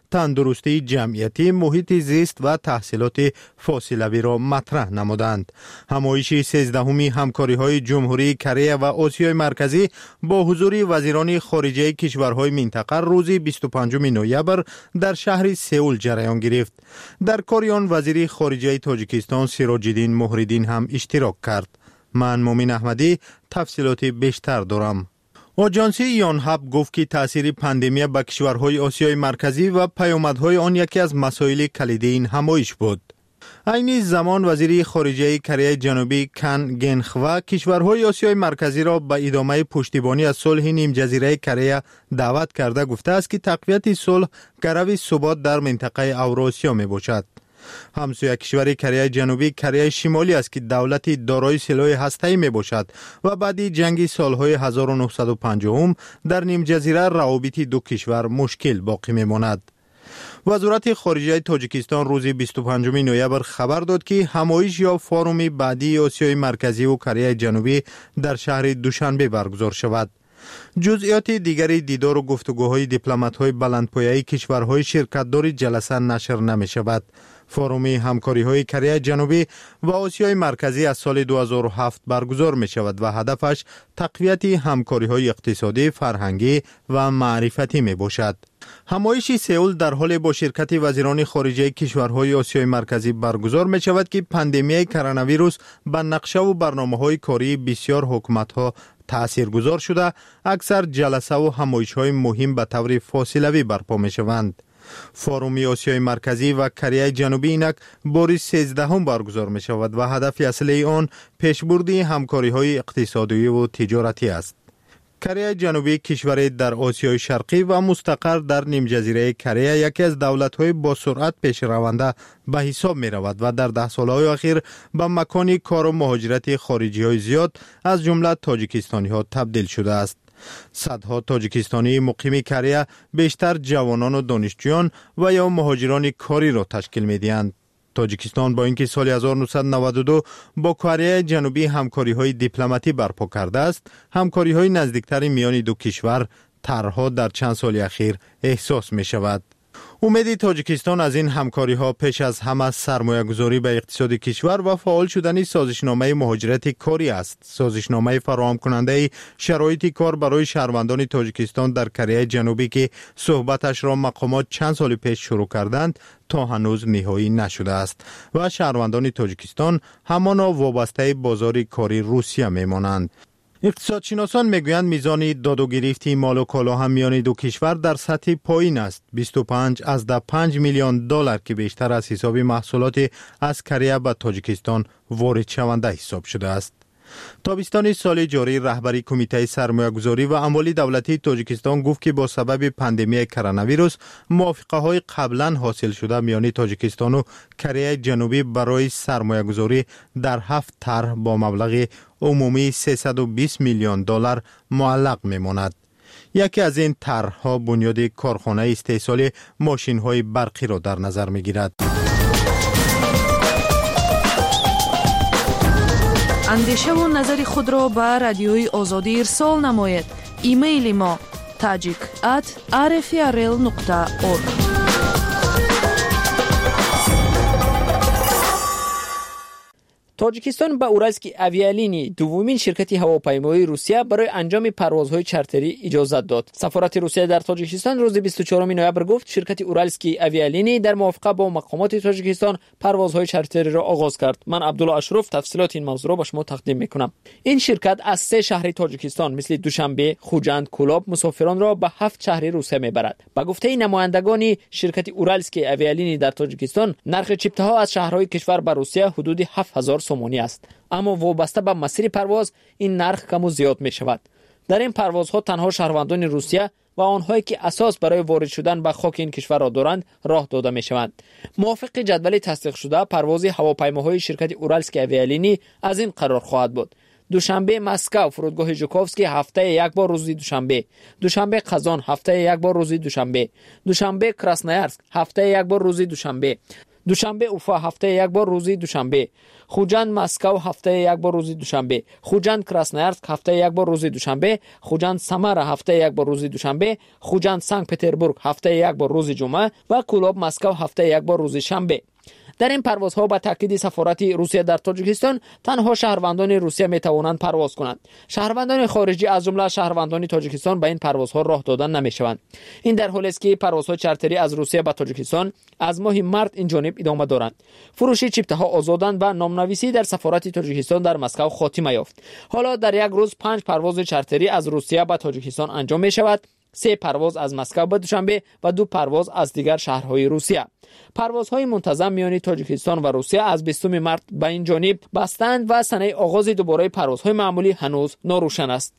[SPEAKER 11] تندرستی جمعیتی، محیط زیست و تحصیلات فاصله‌ای را مطرح نمودند. همایش سیزدهمی همکاری‌های جمهوری کره و آسیای مرکزی با حضور وزیران خارجه کشورهای منطقه روز بیست و پنجم نوامبر در شهر سئول جریان گرفت. در کار آن وزیر خارجه تاجیکستان سراج‌الدین مهرالدین هم اشتراک کرد. من مومن احمدی تفصیلات بیشتر دارم. آژانس یونهپ گفت که تأثیر پاندمی به کشورهای آسیای مرکزی و پیامدهای آن یکی از مسائل کلیدی این همایش بود. این زمان وزیر خارجه کره جنوبی کن گنخوا کشورهای آسیای مرکزی را به ادامه پشتیبانی از صلح نیم جزیره کره دعوت کرده گفته است که تقویت صلح گرو ثبات در منطقه اوراسیا می باشد. همسایه کشور کره جنوبی کره شمالی است که دولتی دارای سلاح هسته‌ای می باشد و بعد جنگ سالهای هزار و نهصد و پنجاه در نیم جزیره روابط دو کشور مشکل باقی می ماند. وزارت خارجه تاجیکستان روز بیست و پنجم نوامبر خبر داد که همایش یا فوروم بعدی آسیای مرکزی و کره جنوبی در شهر دوشنبه برگزار شود. جزئیات دیگری دیدار و گفتگوهای دیپلمات‌های بلندپایه‌ای کشورهای شرکت‌دار جلسه نشر نمی شود. فوروم همکاری‌های کره جنوبی و آسیای مرکزی از سال دو هزار و هفت برگزار می شود و هدفش تقویت همکاری‌های اقتصادی، فرهنگی و معرفتی می باشد. همایش سئول در حال با شرکت وزیران خارجه کشورهای آسیای مرکزی برگزار می شود که پاندمی کرونا ویروس به نقشه و برنامه‌های کاری بسیار حکومت‌ها تاثیرگذار شده. اکثر جلسه و همایش‌های مهم به طور فاصله‌ای برپا می شوند. فوروم آسیای مرکزی و کره جنوبی اینک بار سیزدهم برگزار می شود و هدف اصلی آن پیشبردی همکاری‌های اقتصادی و تجارتی است. کره جنوبی کشور در آسیای شرقی و مستقر در نیم جزیره کره یکی از دولت‌های با سرعت پیش رونده به حساب می رود و در ده سال‌های اخیر به مکان کار و مهاجرت خارجی‌های زیاد از جمله تاجیکستانی‌ها تبدیل شده است. صدها تاجیکستانی مقیم کره بیشتر جوانان و دانشجویان و یا مهاجران کاری را تشکیل می دهند. تاجیکستان با اینکه سال هزار و نهصد و نود و دو با کره جنوبی همکاری‌های دیپلماتی برپا کرده است، همکاری‌های نزدیکتر میان دو کشور طرح‌ها در چند سال اخیر احساس می شود. امید تاجیکستان از این همکاری‌ها پیش از همه سرمایه‌گذاری به اقتصاد کشور و فعال شدن سازشنامه مهاجرت کاری است. سازشنامه فراهم کننده شرایط کار برای شهروندان تاجیکستان در کره جنوبی که صحبتش را مقامات چند سال پیش شروع کردند تا هنوز نهایی نشده است و شهروندان تاجیکستان همانا وابسته بازار کاری روسیه میمانند. اقتصادشناسان میگویند میزان داد و گرفت مال و کالا هم میان دو کشور در سطح پایین است. بیست و پنج از ده پنج میلیون دلار که بیشتر از حساب محصولات از کره به تاجیکستان وارد شونده حساب شده است. تابستان سال جاری رهبری کمیته سرمایه‌گذاری و اموال دولتی تاجیکستان گفت که با سبب پاندمی کرونا ویروس موافقه‌های قبلا حاصل شده میان تاجیکستان و کره جنوبی برای سرمایه‌گذاری در هفت طرح با مبلغ عمومی سیصد و بیست میلیون دلار معلق میماند. یکی از این طرح‌ها بنیاد کارخانه استحصال ماشین‌های برقی را در نظر می‌گیرد.
[SPEAKER 8] اندیشه و نظر خود را به رادیوی آزادی ارسال نماید. ایمیل ما تاجیک ات آر اف ای ار ال نقطه اورگ.
[SPEAKER 6] تاجیکستان به اورالسکی اویالینی دومین شرکت هواپیمایی روسیه برای انجام پروازهای چارتری اجازه داد. سفارت روسیه در تاجیکستان روز بیست و چهارم نوامبر گفت شرکت اورالسکی اویالینی در موافقه با مقامات تاجیکستان پروازهای چارتری را آغاز کرد. من عبدالله اشرف تفصیلات این موضوع را به شما تقدیم میکنم. این شرکت از سه شهر تاجیکستان مثل دوشنبه، خوجند، کولاب مسافران را به هفت شهر روسیه میبرد. به گفته نمایندگان شرکت اورالسکی اویالینی در تاجیکستان، نرخ چیپته ها از شهرهای کشور به روسیه حدود هفت هزار سومانی است، اما وابسته به مسیر پرواز این نرخ کم و زیاد می شود. در این پروازها تنها شهروندان روسیه و آنهایی که اساس برای وارد شدن به خاک این کشور را دارند راه داده می شوند. موافق جدول تصدیق شده پرواز هواپیماهای شرکت اورالسکی اویالینی از این قرار خواهد بود: دوشنبه مسکو فرودگاه ژوکوفسکی هفته یک بار روزی دوشنبه، دوشنبه قزان هفته یک بار روزی دوشنبه، دوشنبه کراسنایارسک هفته یک بار روزی دوشنبه، دوشنبه اوفا هفته یک بار روزی دوشنبه، خوجند مسکو هفته یک بار روزی دوشنبه، خوجند کراسنایارسک هفته یک بار روزی دوشنبه، خوجند سامارا هفته یک بار روزی دوشنبه، خوجند سانت پتربورگ هفته یک بار روزی جمعه و کولاب مسکو هفته یک بار روزی شنبه. در این پروازها با تاکید سفارت روسیه در تاجیکستان تنها شهروندان روسیه می توانند پرواز کنند. شهروندان خارجی از جمله شهروندان تاجیکستان به این پروازها راه دادن نمی شوند. این در حالی است که پروازهای چارتری از روسیه به تاجیکستان از ماه مارس این جانب ادامه دارند. فروش چیپته‌ها آزادند و نامنویسی در سفارت تاجیکستان در مسکو خاتمه یافت. حالا در یک روز پنج پرواز چارتری از روسیه به تاجیکستان انجام می شود. سه پرواز از مسکو به دوشنبه و دو پرواز از دیگر شهرهای روسیه. پروازهای منتظم میان تاجیکستان و روسیه از بیستم مارس به این جانب بستند و سنه آغاز دوباره پروازهای معمولی هنوز ناروشن است.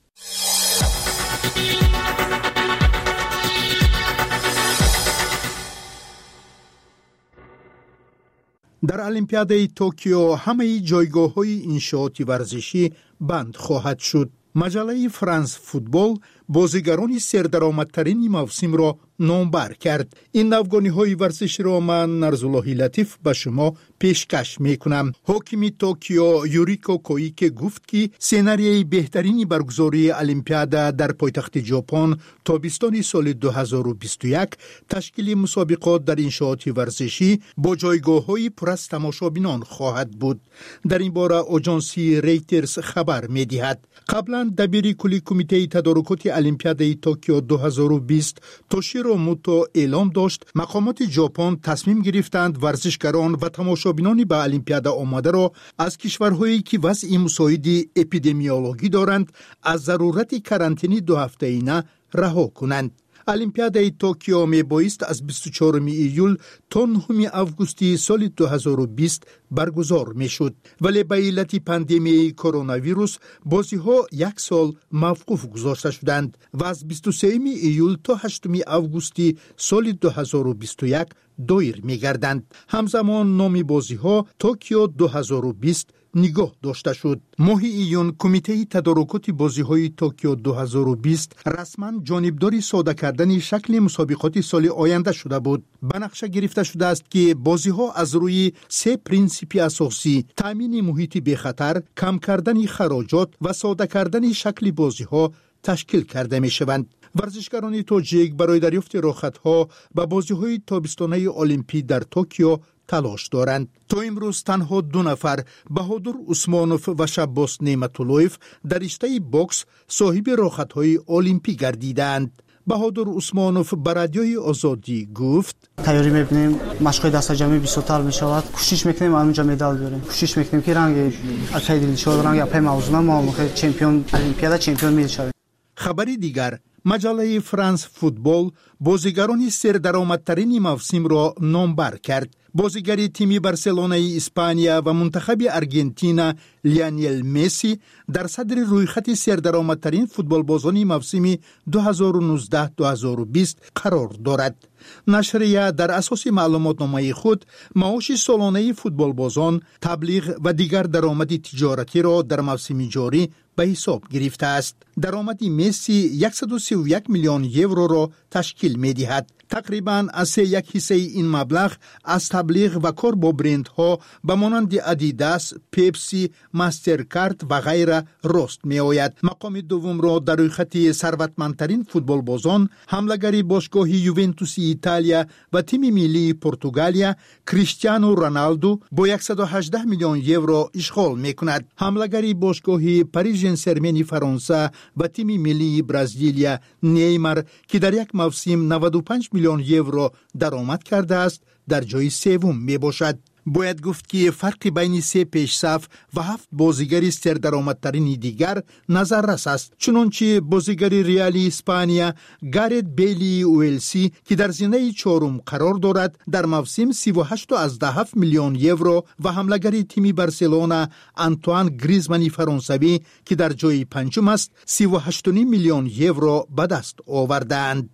[SPEAKER 5] در المپیاد توکیو همه جایگاه‌های انشاءات ورزشی بند خواهد شد. مجله فرانس فوتبال بازیگران سردرآمدترین موسم را نامبر کرد. این نوگانی‌های ورزشی را من نرزالله لطیف به شما پیشکش می‌کنم. حاکم توکیو یوریکو کویکه گفت که سناریوی بهترین برگزاری المپیاد در پایتخت ژاپن تابستان سال دو هزار و بیست و یک تشکیل مسابقات در انشاءات ورزشی با جایگاه‌های پر از تماشابینان خواهد بود. در این باره آژانسی ریترز خبر می‌دهد. قبلا دبیر کلی کمیته تدارکات المپیاد توکیو دو هزار و بیست توشیرو موتو اعلام داشت مقامات ژاپن تصمیم گرفتند ورزشکاران و تماشابینان به المپیاد آماده را از کشورهایی که وضع مساعد اپیدمیولوژی دارند از ضرورت کرانتینی دو هفته‌ایانه رها کنند. المپیاد توکیو می بایست از بیست و چهارم ایول تا نهم آگوست سال دو هزار و بیست برگزار می شد، ولی به علت پاندمی کرونا ویروس بازی ها یک سال موقوف گذاشته شدند و از بیست و سوم ایول تا هشتم آگوست سال دو هزار و بیست و یک دایر می گردند. همزمان نام بازی ها توکیو دو هزار و بیست نگاه داشته شد. ماه ایون کمیته تدارکات بازی‌های توکیو دو هزار و بیست رسما جانبداری ساده کردن شکل مسابقات سال آینده شده بود. به نقشه گرفته شده است که بازی‌ها از روی سه پرینسیپ اساسی تامین محیط بی خطر، کم کردن خراجات و ساده کردن شکل بازی‌ها تشکیل کرده می‌شوند. ورزشکاران تاجیک برای دریافت راحت‌ها به بازی‌های تابستانه المپیک در توکیو تلاش دارند. تا امروز تنها دو نفر بهادر عثمانوف و شباس نعمت‌اللهیف در رشته باکس صاحب راحت‌های المپیک گردیدند. بهادر عثمانوف به رادیوی آزادی گفت:
[SPEAKER 7] تیاری می‌بینیم مشق‌های دست جمعی بیست‌تر می‌شود. کوشش می‌کنیم اونجا مدال بیاریم. کوشش می‌کنیم که رنگ اکیدی شود رنگ اپای موضوع ما موقع چمپیون المپیاد چمپیون می‌شویم.
[SPEAKER 5] خبری دیگر مجله فرانس فوتبال بازیگران سردرآمدترین موسم را نامبر کرد. بازیگر تیم بارسلونای اسپانیا و منتخب ارژانتین لیونل مسی در صدر رویخط سردرآمدترین فوتبال بازان موسم دو هزار و نوزده دو هزار و بیست قرار دارد. نشریه در اساس معلومات نامه خود معاش سالانه فوتبال بازان، تبلیغ و دیگر درآمد تجارتی را در موسم جاری به حساب گرفته است. درآمد مسی صد و سی و یک میلیون یورو را تشکیل می‌دهد. تقریباً از یک حصه این مبلغ از تبلیغ و کار با برندها به مانند ادیداس، پپسی، ماسترکارد و غیره راست می آید. مقام دوم را در روی خط ثروتمندترین فوتبال بازان حمله‌گر باشگاه یوونتوس ایتالیا و تیم ملی پرتغالیا کریستیانو رونالدو با صد و هجده میلیون یورو اشغال می کند. حمله‌گر باشگاه پاریس ژن ژرمن فرانسه و تیم ملی برزیلیا نیمار که در یک موسم نود و پنج میلیون یورو درآمد کرده است در جای سوم می باشد. باید گفت که فرق بین سه پیشصف و هفت بازیگر سردرآمدترین دیگر نظررس است. چنانچه بازیگر ریال اسپانیا گارت بیلی ویلسی که در زینه چهارم قرار دارد در موسم سی و هشت و هفت میلیون یورو و حمله‌گر تیم بارسلونا آنتوان گریزمان فرانسوی که در جای پنجم است سی و هشت و نیم میلیون یورو به دست آوردند.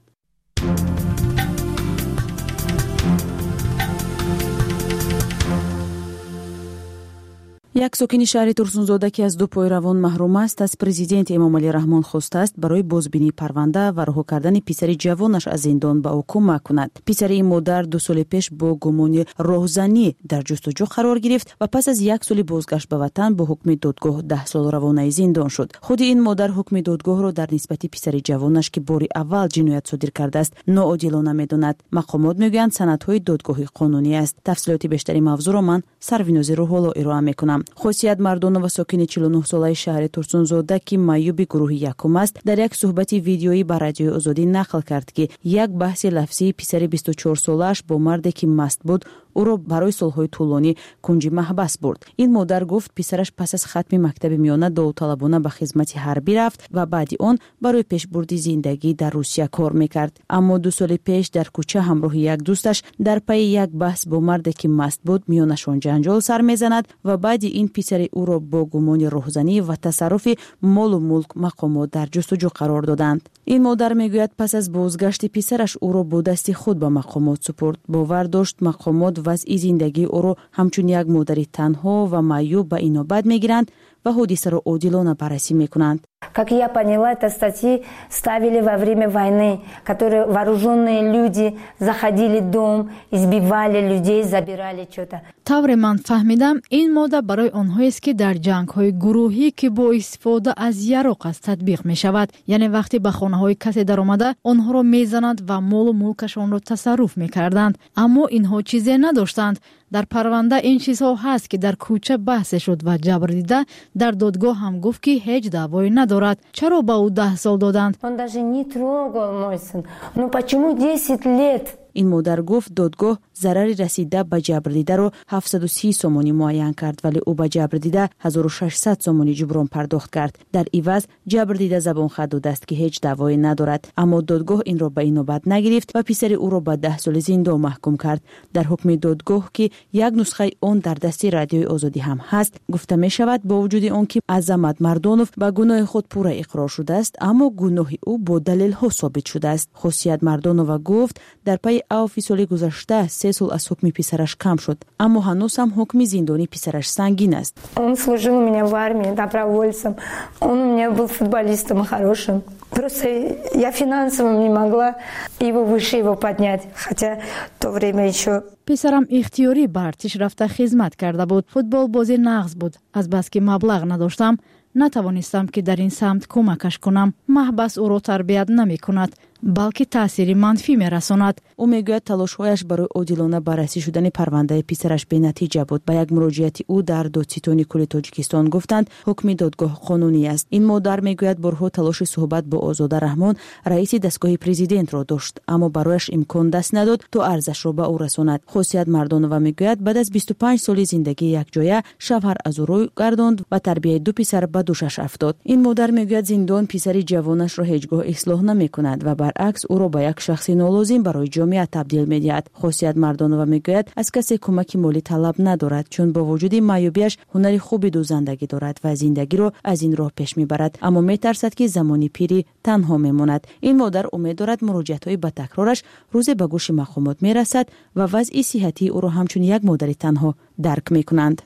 [SPEAKER 8] یک ساکن شهر ترسونزاده که از دو پای روان محروم است از پرزیدنت امامعلی رحمان خواسته است برای بازبینی پرونده و رها کردن پسر جوانش از زندان به او کمک کند. پسر این مادر دو سال پیش با گمان راهزنی در جستجو قرار گرفت و پس از یک سال بازگشت به وطن با حکم دادگاه ده سال روانه زندان شد. خود این مادر حکم دادگاه را در نسبت پسر جوانش که بار اول جنایت صادر کرده است ناعادلانه می‌داند. مقامات میگویند سندهای دادگاه قانونی است. تفصیلات بیشتری موضوع را من سروینوز روحالا ارائه میکنم. خوسیت مردانова ساکن چهل و نه ساله شهر ترسونزاده که معیوب گروه یکم است در یک صحبت ویدیویی با رادیو آزادی نقل کرد که یک بحث لفظی پسر بیست و چهار سالش با مردی که مست بود او را برای سالهای طولانی کنج محبس برد. این مادر گفت پسرش پس از ختم مکتب میانه داوطلبانه به خدمت حربی رفت و بعد آن برای پیشبرد زندگی در روسیه کار میکرد. اما دو سال پیش در کوچه همراه یک دوستش در پی یک بحث با مردی که مست بود میانشان جنجال سر میزند و بعد این پسر او را با گمان راهزنی و تصرف مال و ملک مقامات در جستجو قرار دادند. این مادر میگوید پس از بازگشت پسرش او را با دست خود به مقامات سپرد. باور داشت مقامات وضع زندگی او را همچون یک مادر تنها و معیوب به اینابت میگیرند و حادثه را عادلانه بررسی میکنند.
[SPEAKER 2] Как я поняла, это статьи ставили во время войны, которые вооруженные люди заходили в дом, избивали людей, забирали что-то.
[SPEAKER 9] طور من فهمیدم این ماده برای آنهایی است که در جنگ‌های گروهی که با استفاده از یراق است تطبیق می شود. یعنی وقتی به خانه‌های کسی در آمده آنها را میزنند و مال و ملکشان را تصرف میکردند. اما اینها چیزی نداشتند. در پرونده این چیزها هست که در کوچه بحث شد و جبر دیده در دادگاه هم گفت که هیچ دعوایی ندارد. چرا به او ده سال доданд؟
[SPEAKER 2] Он даже не трогал мой сын. Ну почему десять лет?
[SPEAKER 8] این مادر گفت دادگاه ضرری رسیده به جبردیده را هفتصد و سی سومانی معین کرد ولی او به جبردیده هزار و ششصد سومانی جبران پرداخت کرد. در عوض جبردیده زبان خود داده است که هیچ دعوایی ندارد. اما دادگاه این را به این نوبت نگرفت و پسر او را به ده سال زندان محکوم کرد. در حکم دادگاه که یک نسخه آن در دست رادیوی آزادی هم هست گفته می شود با وجود آن که عظمت مردانوف به گناه خود پورا اقرار شده است اما گناه او با دلیل ها ثابت شده است. خوسیت مردانوف گفت در پی اوفی سال گذشته سه سال از حکم پسرش کم شد اما هنوز هم حکم زندانی پسرش سنگین است.
[SPEAKER 2] Он служил у меня в армии добровольцем. Он у меня был футболистом хорошим. Просто я финансово не могла его выше его поднять, хотя в то время еще
[SPEAKER 9] پسرم اختیاری به ارتش رفته خدمت کرده بود. فوتبال بازی نغز بود. از بس که مبلغ نداشتم نتوانستم که در این سمت کمکش کنم. محبس او را تربیت نمی کند بلکه تأثیر منفی می رساند.
[SPEAKER 8] او میگوید تلاش‌هایش برای عادلانه بررسی شدن پرونده پسرش به نتیجه بود. با یک مراجعه او در دادستان کل تاجیکستان گفتند حکم دادگاه قانونی است. این مادر میگوید برها تلاش صحبت با آزاده رحمان رئیس دستگاه پرزیدنت را داشت اما برایش امکان دست نداد تا عرضش را به او رساند. خوسیت مردانوف میگوید بعد از بیست و پنج سال زندگی یک جایه شوهر از او روی گرداند و تربیت دو پسر به دوشش افتاد. این مادر میگوید زندان پسر جوانش را هیچگاه اصلاح نمیکند و برعکس او را به یک شخص نالازم برای جامعه تبدیل می‌دهد. خوسیت مردانوف میگوید از کسی کمک مالی طلب ندارد چون با وجود معیوبیش هنر خوبی دو زندگی دارد و زندگی را از این راه پیش میبرد اما میترسد که زمانی پیری تنها میماند. این مادر امید دارد مراجعت‌های با تکرارش روز به گوش مقامات میرسد و وضع صحتی او را همچون یک مادر تنها درک میکنند.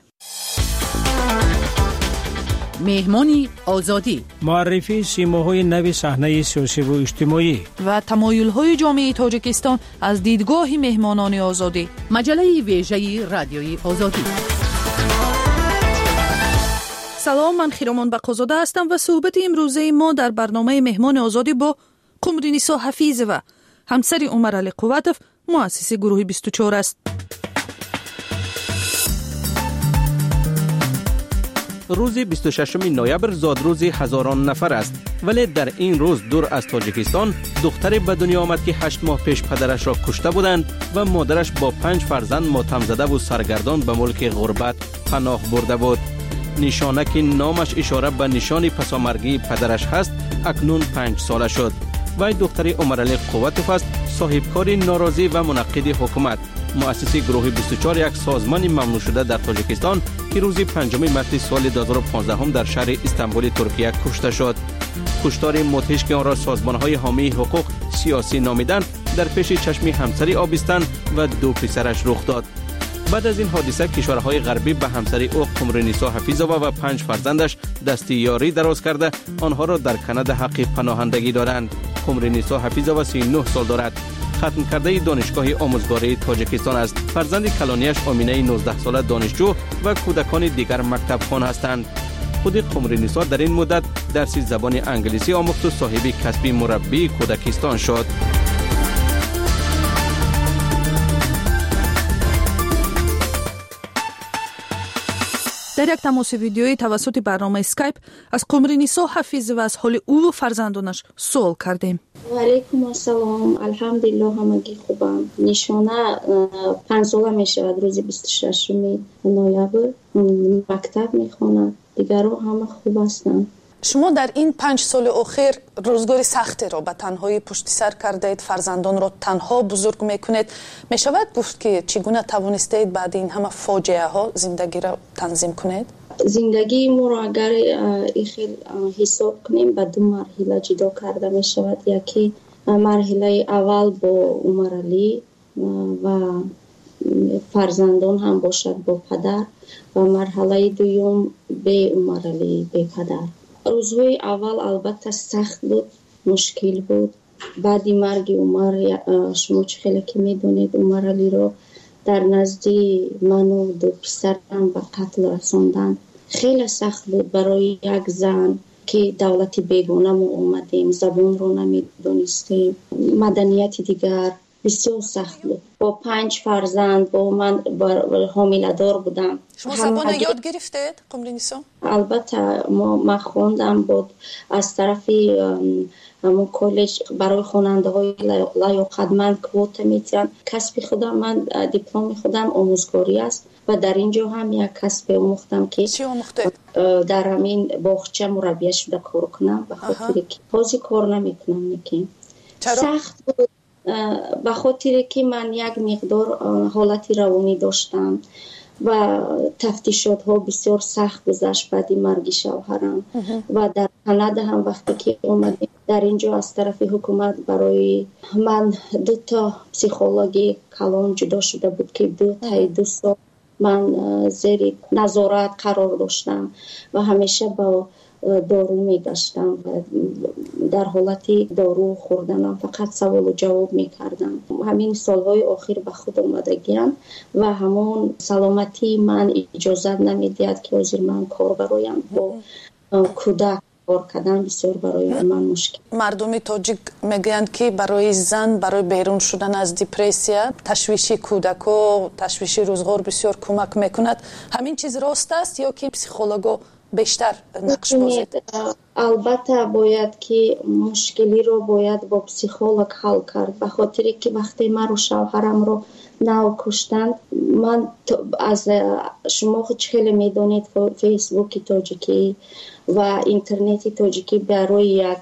[SPEAKER 23] مهمانی آزادی،
[SPEAKER 21] معرفی سیماهای نو صحنه سیاسی و اجتماعی
[SPEAKER 23] و تمایل‌های جامعه تاجیکستان از دیدگاه مهمانان آزادی. مجله ویژه رادیوی آزادی. سلام، من خیرامان بقازاده هستم و صحبت امروزه ما در برنامه مهمان آزادی با قمرنیسا حفیظ و همسر عمر علی قوتوف مؤسس گروه بیست و چهار است.
[SPEAKER 15] روز بیست و ششم نوامبر زادروز هزاران نفر است ولی در این روز دور از تاجیکستان دختری به دنیا آمد که هشت ماه پیش پدرش را کشته بودند و مادرش با پنج فرزند ماتم زده و سرگردان به ملک غربت پناه برده بود. نشانه که نامش اشاره به نشان پسامرگی پدرش هست اکنون پنج ساله شد. وی دختری عمر علی قوتوف است، صاحبکار ناراضی و منقد حکومت، مؤسس گروه بیست و چهار، یک سازمان ممنوع شده در تاجیکستان که روز پنجم مارس سال دو هزار و پانزده در شهر استانبول ترکیه کشته شد. کشتار مدهش که آن را سازمان‌های حامی حقوق سیاسی نامیدند در پیش چشم همسری آبستن و دو پسرش رخ داد. بعد از این حادثه کشورهای غربی به همسر او قمرنیسا حفیظова و پنج فرزندش دستیاری دراز کرده آنها را در کانادا حق پناهندگی دادند. قمرنیسا حفیظova سی و نه سال دارد. ختم کرده دانشگاه آموزگاری تاجیکستان است. فرزند کلانیش آمینه نوزده ساله دانشجو و کودکان دیگر مکتب خوان هستند. خود قمرنیسا در این مدت درس زبان انگلیسی آموخت و صاحب کسب مربی کودکستان شد.
[SPEAKER 23] در یک تماس ویدیویی توسط برنامه اسکایپ از قمرنیسا حفیظ و از حال او و فرزندانش سوال کردیم.
[SPEAKER 10] و علیکم السلام، الحمدلله همگی خوبم. نشانه پنج ساله می شود، روز بیست و ششم نوامبر مکتب می خواند. دیگران همه خوب هستند.
[SPEAKER 23] شما در این پنج سال اخیر روزگار سختی را به تنهایی پشت سر کردید، فرزندان را تنها بزرگ میکنید. می شود گفت که چگونه توانستید بعد این همه فاجعه ها زندگی را تنظیم کنید؟
[SPEAKER 10] زندگی ما را اگر این خیلی حساب کنیم به دو مرحله جدا کرده می شود. یکی مرحله اول با عمر علی و فرزندان هم باشد با پدر و مرحله دوم به عمر علی به پدر. روزهای اول البته سخت بود، مشکل بود. بعد مرگ عمر، شما چه خیلی که میدونید عمر علی رو در نزدی من و دو پسرم به قتل رساندن. خیلی سخت بود برای یک زن که دولت بیگانه ما اومدیم، زبان رو نمیدونستیم، مدنیت دیگر بسیار سخت بود. با پنج فرزند با من حامله دار بودم.
[SPEAKER 23] شما زبان اگر... یاد گرفتید قمرنیسا؟
[SPEAKER 10] البته ما من خوندم بود از طرف همون کالج برای خواننده های لیاقتمند کوتا میتونم. کسب خودم من دیپلم خودم آموزگاری است و در اینجا هم یک کسب آموختم که
[SPEAKER 23] چی آموختید؟
[SPEAKER 10] در همین باغچه مربیه شده کار کنم به خاطر که بازی کار نمیکنم نکنم. سخت بود به خاطر که من یک مقدار حالتی روانی داشتم و تفتیشات ها بسیار سخت گذشت بعد مرگ شوهرم و در کانادا هم وقتی که اومدیم در اینجا از طرف حکومت برای من دو تا پسیخولوژی کلان جدا شده بود که دو تا دو سال من زیر نظارت قرار داشتم و همیشه با دارو می گشتم و در حالتی دارو خوردنم فقط سوال و جواب می کردم. همین سالهای آخر به خود آمدگیم و همون سلامتی من اجازت نمی دید که حاضر من کار برایم با کودک کار کردن بسیار برای من مشکل.
[SPEAKER 23] مردم تاجیک میگویند که برای زن برای بیرون شدن از دیپرسیا تشویش کودک و تشویش روزگار بسیار کمک میکند. همین چیز راست است یا که پسیخولوژا بیشتر نقش بازی؟
[SPEAKER 10] البته باید که مشکلی رو باید با پسیخولوژ حل کرد به خاطر که وقتی من رو شوهرم رو نو کشتند من از شما خیلی میدونید فیسبوک تاجیکی و اینترنت تاجیکی برای یک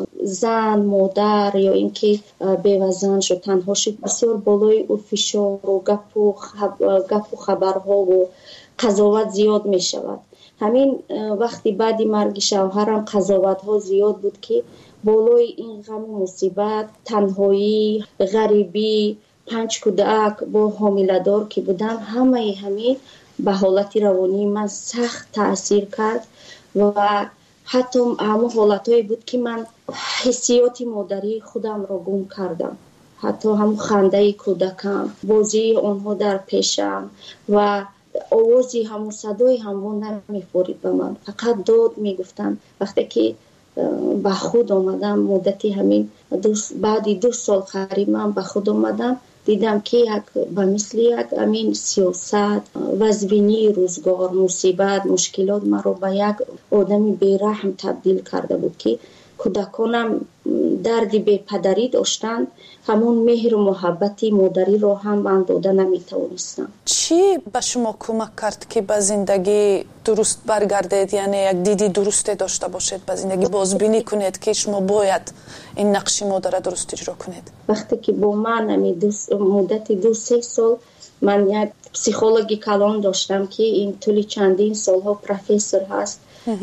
[SPEAKER 10] زن مادر یا اینکه بیوه‌زن شد تنها شد بسیار بالای او فشار و گپ و گپ و خبرها و قضاوت زیاد می شود. همین وقتی بعدی مرگ شوهرم قضاوت ها زیاد بود که بالای این غم و مصیبت، تنهایی، غریبی، پنج کودک با حامله دار که بودم همه همین به حالت روانی من سخت تاثیر کرد و حتی همون حالتهایی بود که من حسیات مادری خودم را گم کردم. حتی هم خنده کودکم، بازی آنها در پیشم و آوازی همون صدای همون نمیفورید به من، فقط داد میگفتم. وقتی که به خود آمدم مدتی همین دو بعدی دو سال قریب من به خود آمدم دیدم که یک به مثل یک امین سیاست وزبینی روزگار مصیبت مشکلات من رو به یک آدمی بیرحم تبدیل کرده بود که کودکانم دردی به پدری داشتن، همون مهر و محبتی مادری رو هم من داده نمیتونستم.
[SPEAKER 23] چی به شما کمک کرد که به زندگی درست برگردید، یعنی یک دیدی درست داشته باشید به زندگی، بازبینی کنید که شما باید این نقش مادر درست اجرا کنید؟
[SPEAKER 10] وقتی که با من مدت دو سه سال من یک پسیخولوژی کلان داشتم که این طول چندین سالها پروفسور هست،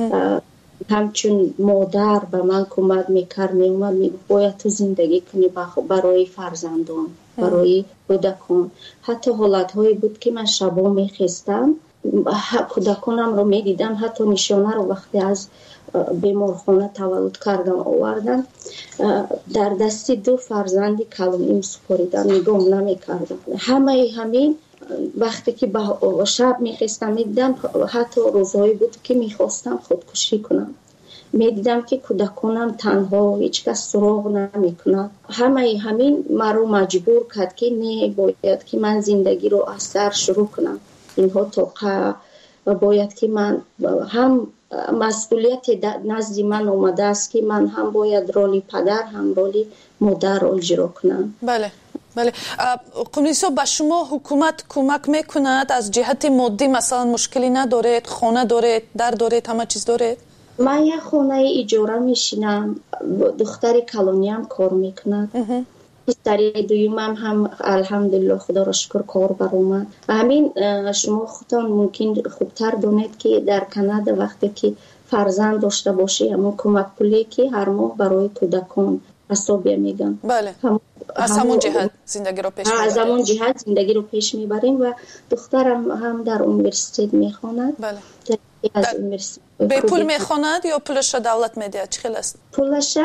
[SPEAKER 10] همچون مادر به من کمک میکرد، میومد میگفت باید تو زندگی کنی برای فرزندان. برای کودکان. حتی حالت‌هایی بود که من شبا میخستم کودکانم رو میدیدم، حتی نشانه رو وقتی از بیمارخانه تولد کردم آوردن در دست دو فرزند کلونیم سپاریدم، نگاه نمیکردم. همه همین وقتی که با شب میخستم میدیدم، حتی روزهایی بود که میخواستم خودکشی کنم. میدیدم که کودکانم تنها، هیچ کس سراغ نمیکنه. همه همین مرا مجبور کرد که نه، باید که من زندگی رو از سر شروع کنم. اینها توقع و باید که من هم مسئولیت نزد من اومده است که من هم باید رولی پدر هم رولی مادر رو اجرا کنم.
[SPEAKER 23] بله بله. قمریسو به شما حکومت کمک میکند از جهت مادی؟ مثلا مشکلی ندارید؟ خانه دارید؟ در دارید؟ همه چیز دارید؟
[SPEAKER 10] من یک خانه اجاره میشینم، دختری کلونی هم کار میکند، پسری دویمم هم الحمدلله خدا را شکر کار برآمد. همین شما خودتان ممکن خوبتر دونید که در کانادا وقتی که فرزند داشته باشی همون کمک پولی که هر ماه برای کودکان حسابی میگن.
[SPEAKER 23] بله. هم از همون جهت زندگی رو پیش میبریم.
[SPEAKER 10] از همون جهت زندگی رو پیش میبریم و دخترم هم در اونیورسیته میخواند.
[SPEAKER 23] بله.
[SPEAKER 10] از
[SPEAKER 23] به پول میخواند یا پولش دولت میده؟ چه خیلی است؟
[SPEAKER 10] پولش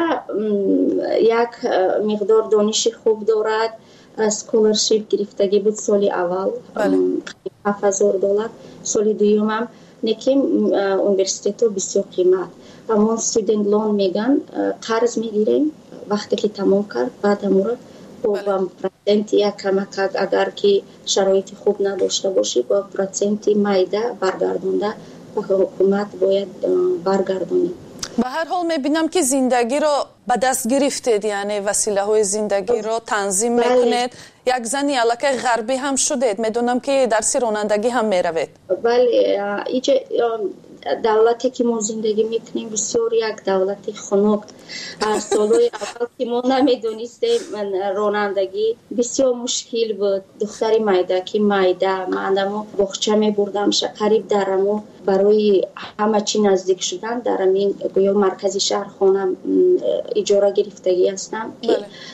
[SPEAKER 10] یک مقدار دانش خوب دارد. اسکولرشیپ گرفتگی بود سال اول،
[SPEAKER 23] بله.
[SPEAKER 10] هفت هزار دلار. سال دوم هم نکیم اونیورسیته بسیار قیمت. همون استودنت لون میگن، قرض میگیریم وقتی که تمام کرد بعد امورا با پرسنت یک کمک اگر که شرایط خوب نداشته باشی با پرسنت مایده برگردونده و حکومت باید برگردونی.
[SPEAKER 23] به هر حال میبینم که زندگی رو به دست گرفتید، یعنی وسیله های زندگی رو تنظیم میکنید. یک زنی علاقه غربی هم شدید، میدونم که درس رانندگی هم میروید.
[SPEAKER 10] بله، اینجا دولتی که ما زندگی میکنیم بسیار یک دولت خنک. سالهای اول که ما نمیدونستیم رانندگی بسیار مشکل بود. دختری مایده که مایده مندمو بخچه میبردم قریب درمو برای همه چی نزدیک شدن در همین گویا مرکزی شهر خانم اجاره گرفتگی هستم که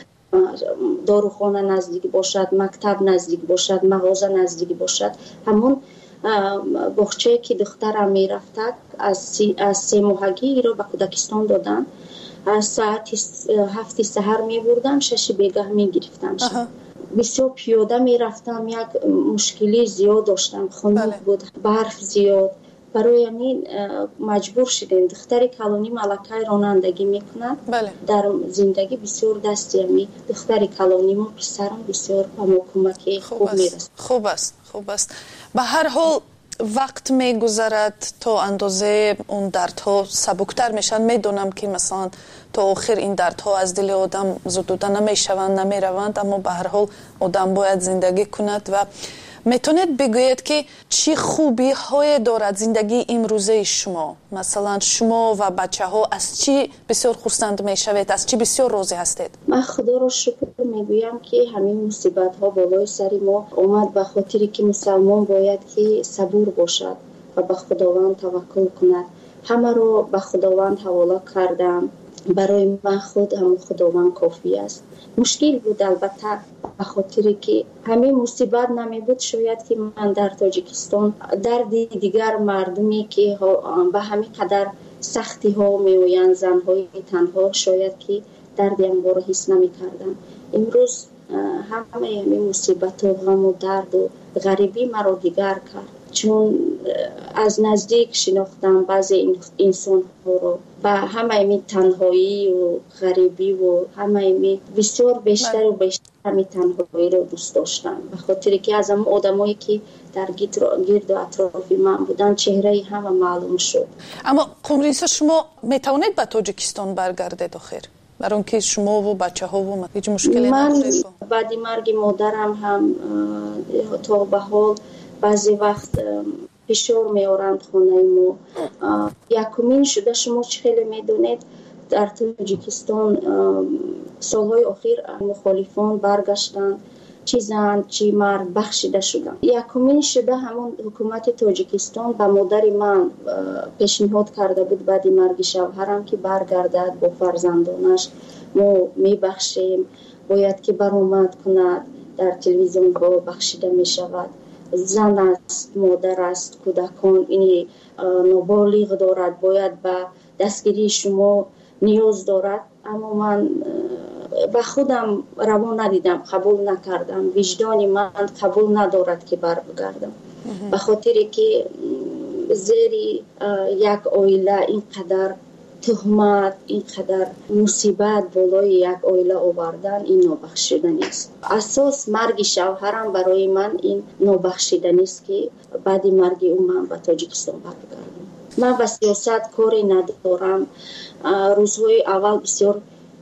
[SPEAKER 10] داروخانه نزدیک باشد، مکتب نزدیک باشد، مغازه نزدیک باشد. همون بخچه که دخترم می رفتد از سی, از سی ماهگی رو به کودکستان دادن. از ساعت هفت سحر می بردن، شش بیگاه می گرفتن. بسیار پیاده می رفتم، یک مشکلی زیاد داشتم، خنک بود، برف زیاد. برای همین مجبور شدیم. دختر کلونی ملکه رانندگی میکنه.
[SPEAKER 23] بله.
[SPEAKER 10] در زندگی بسیار دستی همی دختر کلونی ما پسرم بسیار با کمکی خوب میرسه.
[SPEAKER 23] خوب است خوب است. به هر حال وقت میگذرد تا اندازه اون دردها سبکتر میشن. میدونم که مثلا تا آخر این دردها از دل آدم زدوده نمیشوند نمیروند، اما به هر حال آدم باید زندگی کند. و میتونید بگویید که چی خوبی های دارد زندگی امروزه شما؟ مثلا شما و بچه ها از چی بسیار خرسند میشوید؟ از چی بسیار راضی هستید؟
[SPEAKER 10] من خدا رو شکر میگویم که همین مصیبت ها بالای سر ما اومد به خاطری که مسلمان باید که صبور باشد و به خداوند توکل کند. همه رو به خداوند حواله کردم. برای من خود هم خداوند کافی است. مشکل بود البته به خاطری که همین مصیبت نمی بود شاید که من در تاجیکستان درد دیگر مردمی که به همین قدر سختی ها می آیند، زن های تنها، شاید که درد انگار رو حس نمی کردم. امروز همه همین مصیبت و غم و درد و غریبی مرا دیگر کرد، چون از نزدیک شناختم بعضی انسان ها رو و همه همین تنهایی و غریبی و همه همین بسیار بیشتر و بیشتر همین تنهایی رو دوست داشتم، به خاطر که از هم آدمایی که در گرد و اطراف من بودن چهره همه معلوم شد.
[SPEAKER 23] اما قمریسا شما میتونید به تاجیکستان برگردید آخر؟ برای که شما و بچه ها و هیچ مشکلی ندارید؟
[SPEAKER 10] من بعد مرگ مادرم هم تا به حال بعضی وقت فشار میارند خانه ما. یکمین شده شما چه خیلی میدونید در تاجیکستان سالهای اخیر مخالفان برگشتن، چی زن چی مرد بخشیده شدن. یکمین شده همون حکومت تاجیکستان به مادر من پیشنهاد کرده بود بعد مرگ شوهرم که برگردد با فرزندانش، ما میبخشیم، باید که برآمد کند. در تلویزیون ها بخشیده می شود. زن است، مادر است، کودکان این نابالغ دارد، باید به دستگیری شما نیاز دارد. اما من به خودم روا ندیدم، قبول نکردم، وجدان من قبول ندارد که بر بگردم، به خاطر که زیر یک عائله اینقدر تهمت، اینقدر مصیبت بالای یک عائله آوردن، این نابخشودنی است. اساس مرگ شوهرم برای من این نابخشودنی است که بعد مرگ او من به تاجیکستان برگردم. من به سیاست کاری ندارم. روزهای اول بسیار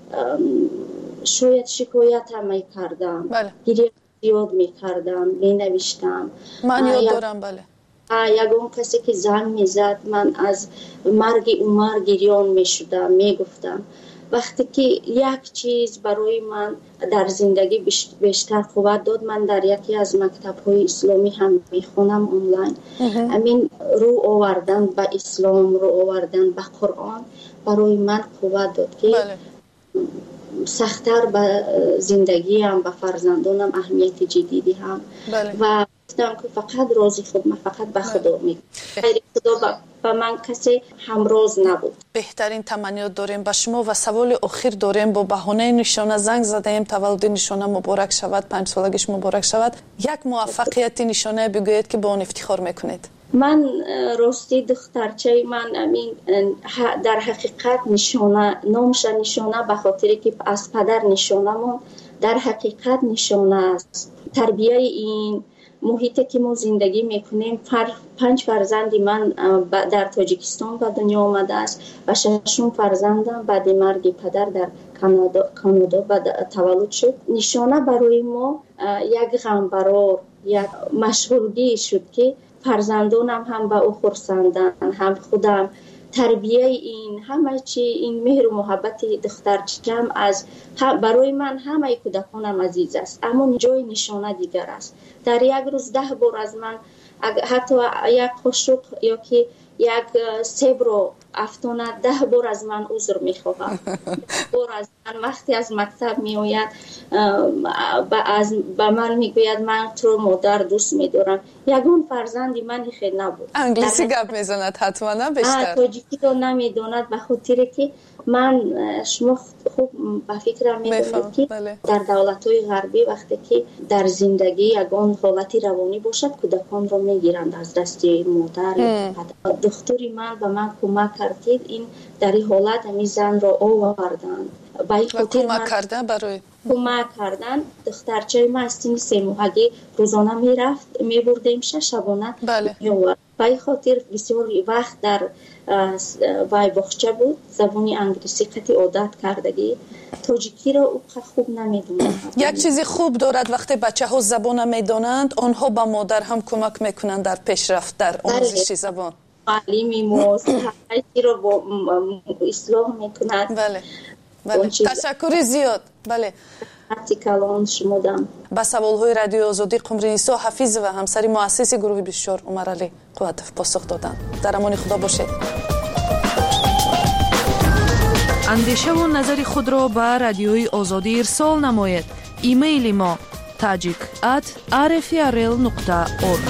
[SPEAKER 10] شاید شکایت هم می کردم، گریه زیاد می کردم، می نوشتم.
[SPEAKER 23] من یاد دارم. بله
[SPEAKER 10] یگان کسی که زنگ می زد من از مرگ عمر گریان می شدم، می گفتم. وقتی که یک چیز برای من در زندگی بیشتر قوت داد، من در یکی از مکتب های اسلامی هم می خونم آنلاین. همین رو آوردن به اسلام، رو آوردن به قرآن برای من قوت داد که بله. سخت‌تر به زندگی هم به فرزندانم اهمیت جدیدی هم بله. و گفتم که فقط راضی خود، من فقط به خدا میگم، غیر خدا با من کسی همراز نبود.
[SPEAKER 23] بهترین تمنیات داریم به شما و سوال آخر داریم. با بهانه نشانه زنگ زدیم تولد نشانه مبارک شود، پنج سالگیش مبارک شود. یک موفقیت نشانه بگویید که با اون افتخار میکنید. من راستی دخترچه من امین در حقیقت نشانه نامش نشانه به خاطر که از پدر نشانمون در حقیقت نشانه است. تربیه این محیطی که ما زندگی میکنیم، پنج فرزندی من در تاجیکستان به دنیا آمده است و ششم فرزندم بعد مرگ پدر در کانادا کانادا تولد شد. نشانه برای ما یک غم برار، یک مشغولگی شد که فرزندانم هم به او خرسندن، هم خودم. تربیه این همه چی، این مهر و محبت دخترچم از برای من همه کودکانم عزیز است، اما جای نشانه دیگر است. در یک روز ده بار از من حتی یک قاشق یا که یک سیب رو افتانه ده بار از من عذر میخواهم. بار از من وقتی از مکتب میآید به من میگوید من تو مادر دوست میدارم. یگان فرزندی من خیلی نبود. انگلیسی گپ میزند حتما نه بیشتر.
[SPEAKER 10] تاجیکی رو نمیداند به خاطر که من شما خوب به فکرم میدونید که بله. در دولت‌های غربی وقتی که در زندگی یگان حالتی روانی باشد کودکان رو میگیرند از دست مادر. دختری من به من کمک کردید این در این حالت می زن را آوردن
[SPEAKER 23] و کمک کردن برای
[SPEAKER 10] کمک کردن. دخترچه من از سن سه ماهگی روزانه می رفت می بردیم شش شبانه
[SPEAKER 23] بله.
[SPEAKER 10] به این خاطر بسیار وقت در وای باغچه بود. زبانی انگلیسی قطعی عادت کردگی، تاجیکی را او خوب نمیدونند.
[SPEAKER 23] یک چیزی خوب دارد وقتی بچه ها زبان میدانند آنها به مادر هم کمک میکنند در پیشرفت در آموزش زبان.
[SPEAKER 10] تعلیمی موضوع حقیقی را با اصلاح میکنند.
[SPEAKER 23] بله بله تشکر زیاد. بله
[SPEAKER 10] کلام شمودم.
[SPEAKER 23] با سوالهای رادیو آزادی قمرینیسا حفیظ و همسری مؤسس گروه بیست و چهار عمر علی قوتف پاسخ دادند. در امان خدا باشید.
[SPEAKER 13] اندیشه و نظر خود را به رادیوی آزادی ارسال نمایید. ایمیل ما tajik at r f r l nokta org.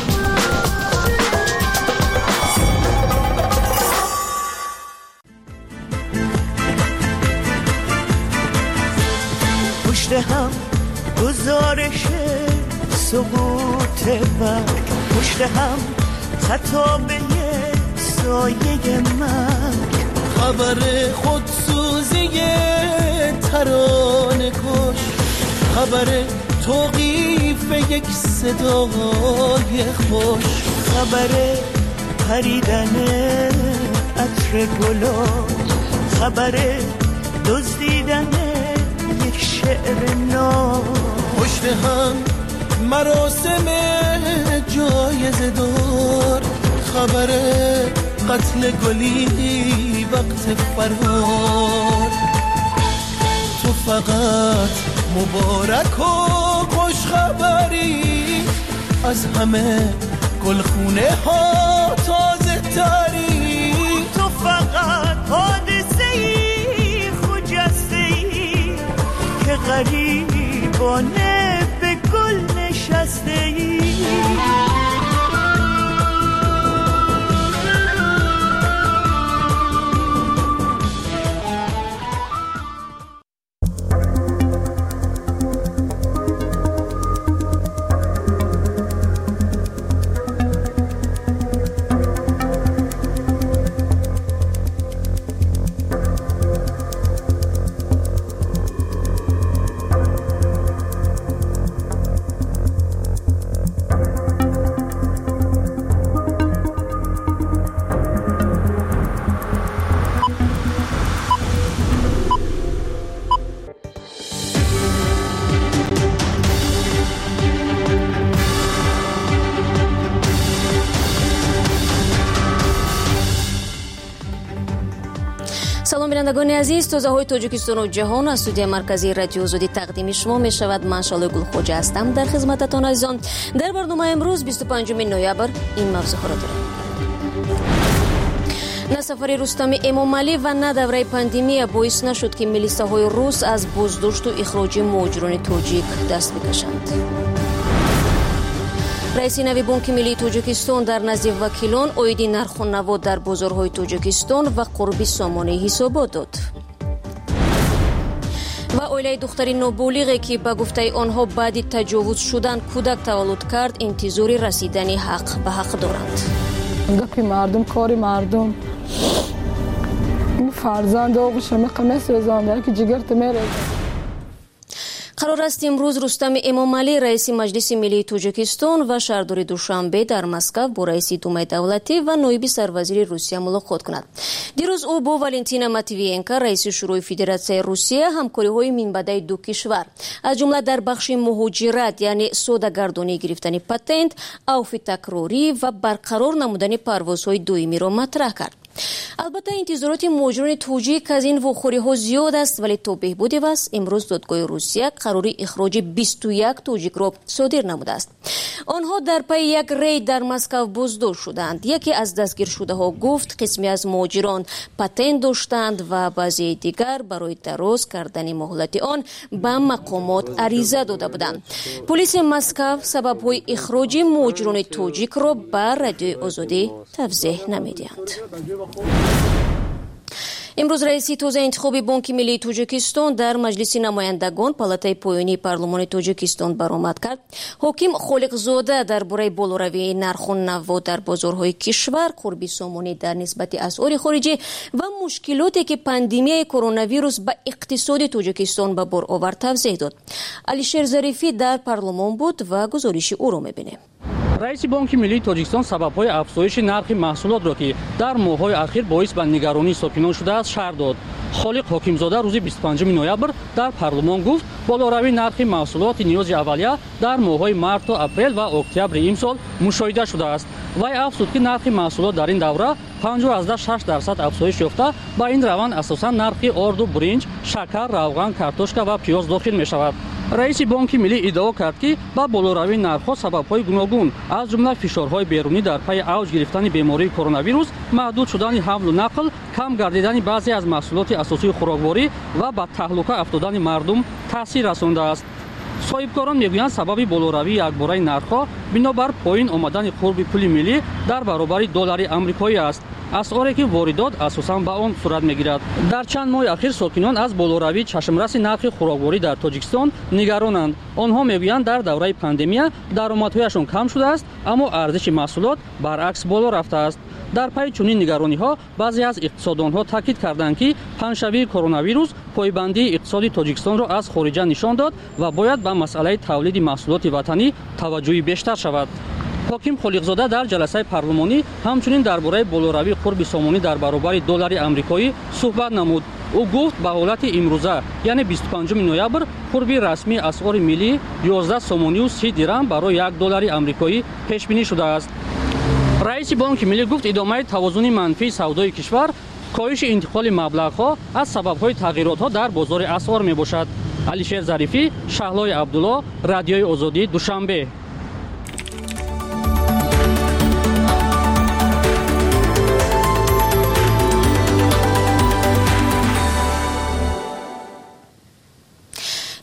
[SPEAKER 14] پشت هم گزارش سقوط مرگ، پشت هم خطابه سایه مرگ، خبر خودسوزی ترانه کش، خبر توقیف یک صدای خوش، خبر پریدن عطر گلا، خبر دزدیدن یک شعر نام، پشت هم مراسم جایزه دار، خبر قتل گلی وقت فرار، تو فقط مبارک و خوش خبری، از همه گلخونه ها تازه تری، تو فقط حادثه ای خجسته ای که غریبانه به گل خسته ای
[SPEAKER 1] салом бинандагони азиз, тозаҳои тоҷикистону ҷаҳон аз студияи марказии радиои озодӣ тақдими шумо мешавад. Ман Шалои Гулхоҷа ҳастам. дар хизмататон азизон. дар барномаи имрӯз бисту панҷуми ноябр ин мавзӯъҳоро дорем. на сафари Рустами Эмомалӣ ва на давраи пандемия боис нашуд ки милисаҳои рус аз боздошту ихроҷи муҳоҷирони тоҷик даст бикашанд. раиси нави Бонки Миллии Тоҷикистон дар назди вакилон оиди нарху наво дар бозорҳои Тоҷикистон ва қурби сомонаи ҳисобот дод. ва оилаи духтари ноболиғе ки ба гуфтаи онҳо баъди таҷовуз шудан кӯдак таваллуд кард, интизори расидани ҳақ ба ҳақ доранд.
[SPEAKER 16] гапи мардум, кори мардум. фарзанд оғуша меқамесӯзонда ки ҷигарту мереза.
[SPEAKER 1] қарор аст имрӯз Рустами Эмомалӣ, раиси Маҷлиси Миллии Тоҷикистон ва шаҳрдори Душанбе дар Москав бо раиси Думаи давлатӣ ва ноиби сарвазири Русия мулоқот кунад. дирӯз ӯ бо Валентина Матвиенко, раиси Шӯрои Федератсияи Русия, ҳамкориҳои минбаъдаи ду кишвар, аз ҷумла дар бахши муҳоҷират, яъне содагардонӣ гирифтани патент, авфи такрорӣ ва барқарор намудани парвозҳои доимиро матраҳ кард. албатта интизороти муҳоҷирони тоҷик аз ин вохӯриҳо зиёд аст, вале то беҳбуди вас имрӯз додгоҳи Русия қарори ихроҷи бисту як тоҷикро содир намудааст. онҳо дар пайи як рейд дар Москав боздошт шуданд. яке аз дастгиршудаҳо гуфт қисме аз муҳоҷирон патент доштанд ва баъзеи дигар барои дароз кардани моҳлати он ба мақомот ариза дода буданд. полиси Москав сабабҳои ихроҷи муҳоҷирони тоҷикро ба Радиои Озодӣ тавзеҳ намедиҳанд. имрӯз раиси тозаинтихоби Бонки Миллии Тоҷикистон дар Маҷлиси намояндагон палатаи поёнии парлумони Тоҷикистон баромад кард. ҳоким Холиқзода дар бораи болоравии нарху наво дар бозорҳои кишвар, қурби сомонӣ дар нисбати асъори хориҷӣ ва мушкилоте ки пандемияи коронавирус ба иқтисоди Тоҷикистон ба бор овард тавзеҳ дод. Алишер Зарифӣ дар парлумон буд ва гузориши ӯро мебинем.
[SPEAKER 3] раиси Бонки Миллии Тоҷикистон сабабҳои афзоиши нархи маҳсулотро ки дар моҳҳои ахир боис ба нигаронии сокинон шудааст шаҳр дод. Холиқ Ҳокимзода рӯзи бисту панҷуми ноябр дар парлумон гуфт, болоравии нархи маҳсулоти ниёзи аввалия дар моҳҳои марту апрел ва октябри имсол мушоҳида шудааст. вай афзуд ки нархи маҳсулот дар ин давра панҷ азда шаш дарсад афзоиш ёфта, ба ин раванд асосан нархи орду буринҷ, шакар, равған, картошка ва пиёз дохил мешавад. раиси Бонки Миллӣ иддао кард ки ба болоравии нархҳо сабабҳои гуногун, аз ҷумла фишорҳои берунӣ дар пайи авҷ гирифтани бемории коронавирус, маҳдуд шудани ҳамлу нақл, кам гардидани баъзе аз маҳсулоти асосии хӯрокворӣ ва ба таҳлука афтодани мардум таъсир расондааст. соҳибкорон мегӯянд сабаби болоравии якбораи нархҳо бинобар поин омадани қурби пули миллӣ дар баробари доллари амрикоӣ аст. асъоре ки воридот асосан ба он сурат мегирад. дар чанд моҳи ахир сокинон аз болоравии чашмраси нархи хӯрокворӣ дар Тоҷикистон нигаронанд. онҳо мегӯянд дар давраи пандемия даромадҳояшон кам шудааст, аммо арзиши маҳсулот баръакс боло рафтааст. дар пайи чунин нигарониҳо баъзе аз иқтисоддонҳо таъкид карданд ки панҷшавии коронавирус пойбандии иқтисоди Тоҷикистонро аз хориҷа нишон дод ва бояд ба масъалаи тавлиди маҳсулоти ватанӣ таваҷҷӯҳи бештар шавад. ҳоким Холиқзода дар ҷаласаи парлумонӣ ҳамчунин дар бораи болоравии қурби сомонӣ дар баробари доллари амрикоӣ суҳбат намуд. ӯ гуфт ба ҳолати имрӯза, яъне бисту панҷуми ноябр, қурби расмии асъори миллӣ ёздаҳ сомонию си дирам барои як доллари амрикоӣ пешбинӣ шудааст. раиси Бонки Миллӣ гуфт идомаи тавозуни манфии савдои кишвар, коҳиши интиқоли маблағҳо аз сабабҳои тағйиротҳо дар бозори асъор мебошад. Алишер Зарифӣ, Шаҳлои Абдулло, Радиои Озодӣ, Душанбе.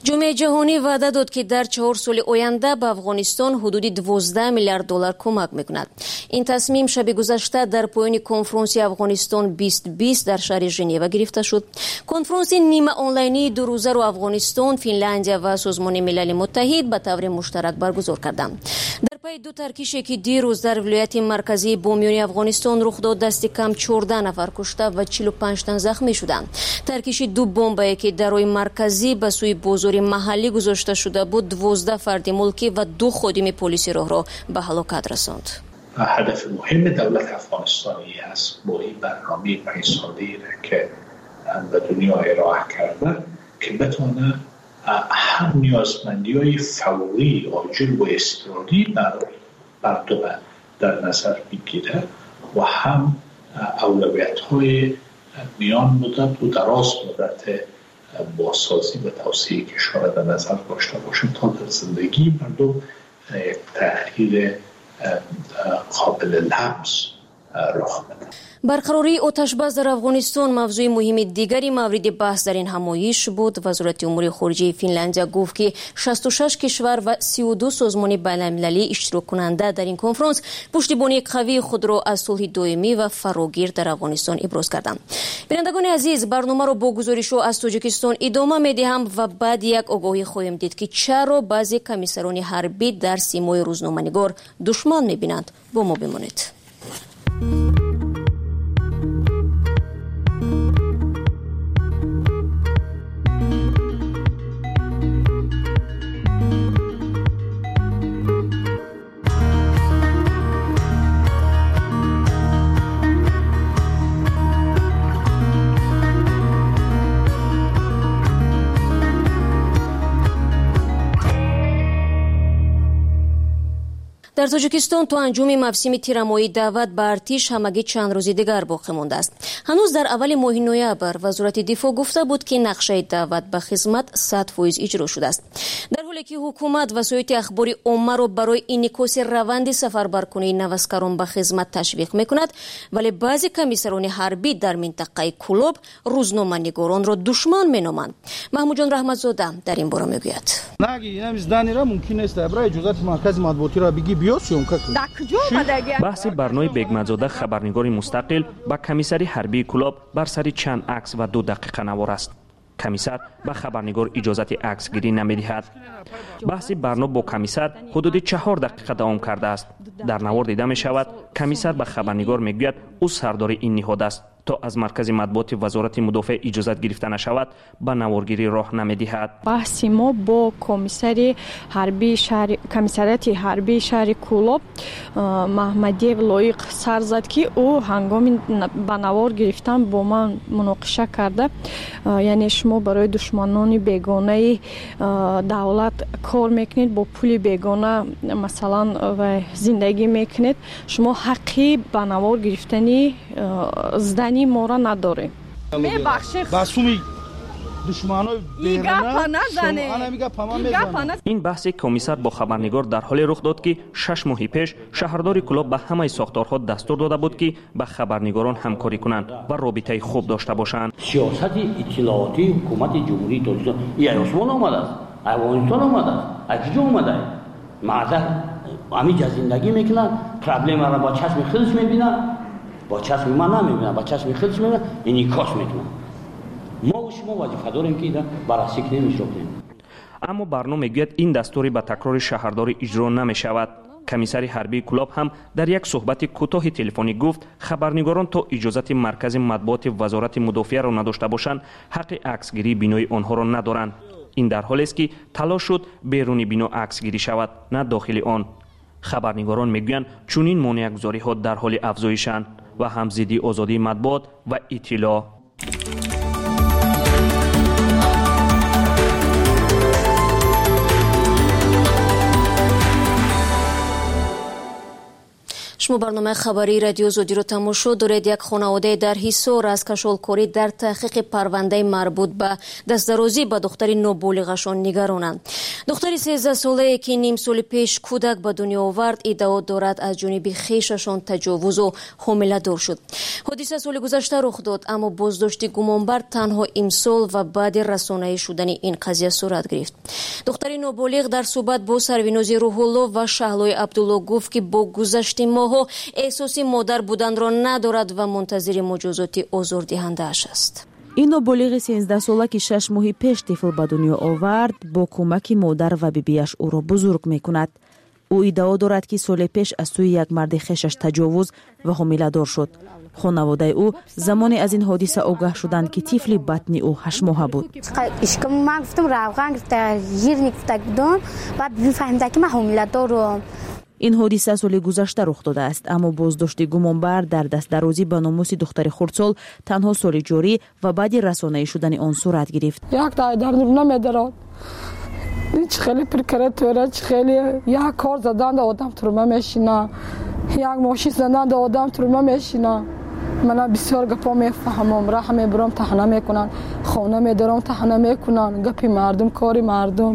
[SPEAKER 1] جامعه جهانی وعده داد که در چهار سال آینده به افغانستان حدود دوازده میلیارد دلار کمک میکند. این تصمیم شب گذشته در پایان کنفرانس افغانستان بیست بیست در شهر ژنو گرفته شد. کنفرانس نیمه آنلاینی دو روزه را افغانستان، فنلاندیا و سازمان ملل متحد به طور مشترک برگزار کردند. در پی دو ترکشی که دیروز در ولایت مرکزی بامیان افغانستان رخ داد، دست کم چهارده نفر کشته و چهل و پنج تن زخمی شدند. ترکش دو بمبی که در روی مرکزی به سوی بازار محلی گذاشته شده بود، دوازده فرد ملکی و دو خادم پلیس راه به هلاکت رساند.
[SPEAKER 17] هدف مهم دولت افغانستانی است با این برنامه پنج ساله که به دنیا ارائه کرده که بتونه هم نیازمندی‌های فوری، عاجل و اضطراری برای مردم در نظر بگیره و هم اولویت‌های میان مدت و دراز مدت بازسازی و توسعه کشور در نظر داشته باشه تا در زندگی مردم یک تغییر قابل لمس رخ بده.
[SPEAKER 1] برقراری آتشبس در افغانستان موضوع مهم دیگری مورد بحث در این همایش بود. وزارت امور خارجه فنلاندیا گفت که شصت و شش کشور و سی و دو سازمان بین‌المللی اشتراک کننده در این کنفرانس پشتیبانی قوی خود را از صلح دائمی و فراگیر در افغانستان ابراز کردند. بینندگان عزیز، برنامه را با گزارش از تاجیکستان ادامه می‌دهم و بعد یک آگاهی خواهیم دید که چرا بعضی کمیسران حربی در سیمای روزنامه‌نگار دشمن می‌بینند. با ما بمانید. در تاجیکستان تا انجام موسم تیرمایی دعوت به ارتش همگی چند روز دیگر باقی مانده است. هنوز در اول ماه نوامبر وزارت دفاع گفته بود که نقشه دعوت به خدمت صد درصد اجرا شده است. در حالی که حکومت وسایل اخباری عامه را برای انعکاس روند سفربرکنی نوسکران به خدمت تشویق میکند، ولی بعضی کمیسران حربی در منطقه کلوب روزنامه‌نگاران را دشمن مینامند. محمود جان رحمتزاده در این باره میگوید.
[SPEAKER 18] بحث برنای بیگمزاده خبرنگار مستقل با کمیسری حربی کلاب بر سر چند عکس و دو دقیقه نوار است. کمیسر به خبرنگار اجازت عکس گیری نمی‌دهد. بحث برنامه با کمیسر حدود چهار دقیقه دوام کرده است. در نوار دیده می شود کمیسر به خبرنگار میگوید او سردار این نهاد است تا از مرکز مطبوعات وزارت مدافع اجازت گرفته نشود به نوارگیری راه نمی‌دهد.
[SPEAKER 19] بحث ما با کمیسری حربی شهر کمیسریات حربی شهر کلوب محمدی لایق سر زد که او هنگام به نوار گرفتن با من مناقشه کرده، یعنی شما برای دشمنان بیگانه دولت کار میکنید، با پول بیگانه مثلا و زندگی میکنید، شما حقی به نوار گرفتنی زدن نی ما را نداره.
[SPEAKER 18] میبخشید
[SPEAKER 24] دشمنای
[SPEAKER 18] این بحث کمیسر با خبرنگار در حال رخ داد که شش ماه پیش شهردار کلاب به همه ساختارها دستور داده بود که با خبرنگاران همکاری کنند و رابطه خوب داشته باشند.
[SPEAKER 25] سیاست اطلاعاتی حکومت جمهوری تاجیکستان ای عثمان آمده است، افغانستان آمده است، از کجا آمده؟ معذر همین زندگی میکنن، پرابلم را با چشم خودش میبینن، با چشم ما نمیبینن، با چشم خودش میبینن، اینی کاش میکنن. ما و شما وظیفه داریم که اینا بررسی نمی‌کنیم.
[SPEAKER 18] اما برنامه میگوید این دستوری به تکرار شهرداری اجرا نمی‌شود. کمیسر حربی کلاب هم در یک صحبت کوتاه تلفنی گفت خبرنگاران تا اجازت مرکز مطبوعات وزارت مدافع را نداشته باشند حق عکسگیری بینای آنها را ندارند. این در حالی است که تلاش شد بیرون بینا عکسگیری شود، نه داخل آن. خبرنگاران میگویند چنین مانع‌گذاری‌ها در حال افزایشند و هم ضد آزادی مطبوعات و اطلاع.
[SPEAKER 1] شما برنامه خبری رادیو زودی رو تماشا دارید. یک خانواده در حصار از کشالکاری در تحقیق پرونده مربوط به دستدرازی به دختری نوبالغشان نگرانند. دختری سیزده ساله که نیم سال پیش کودک به دنیا آورد ادعا دارد از جانب خویششان تجاوز و حامله دار شد. حادثه سال گذشته رخ داد، اما بازداشت گمانبر تنها امسال و بعد رسانه‌ای شدن این قضیه صورت گرفت. دختری نوبالغ در صحبت با سرویناز روح‌الله و شهلای عبدالله گفت که با گذشت ماها احساس مادر بودن را ندارد و منتظر مجازات آزاردهنده اش است.
[SPEAKER 8] این نوبالغ سیزده ساله که شش ماه پیش طفل به دنیا آورد با کمک مادر و بیبیش او را بزرگ میکند. او ادعا دارد که سال پیش از سوی یک مرد خویشش تجاوز و حامله دار شد. خانواده او زمانی از این حادثه آگاه شدند که طفل بطن او هشت ماه بود.
[SPEAKER 4] اشکم من گفتم روغن گفت گیر نگفته بدون بعد میفهمیده که من حامله دارم.
[SPEAKER 8] این حادثه سال گذشته رخ داده است، اما بازداشت گمانبر در دست درازی به ناموس دختر خردسال تنها سال جاری و بعد رسانه‌ای شدن آن صورت گرفت.
[SPEAKER 16] یک تا در نور نمیدارد. هیچ خیلی پرکراتوره، خیلی یک کار زدن ده آدم ترمه میشینه، یک ماشین زدن ده آدم ترمه میشینه. من بسیار گپا میفهمم، راه میبرم تحنه میکنن، خانه میدارم تحنه میکنن، گپی مردم کاری مردم.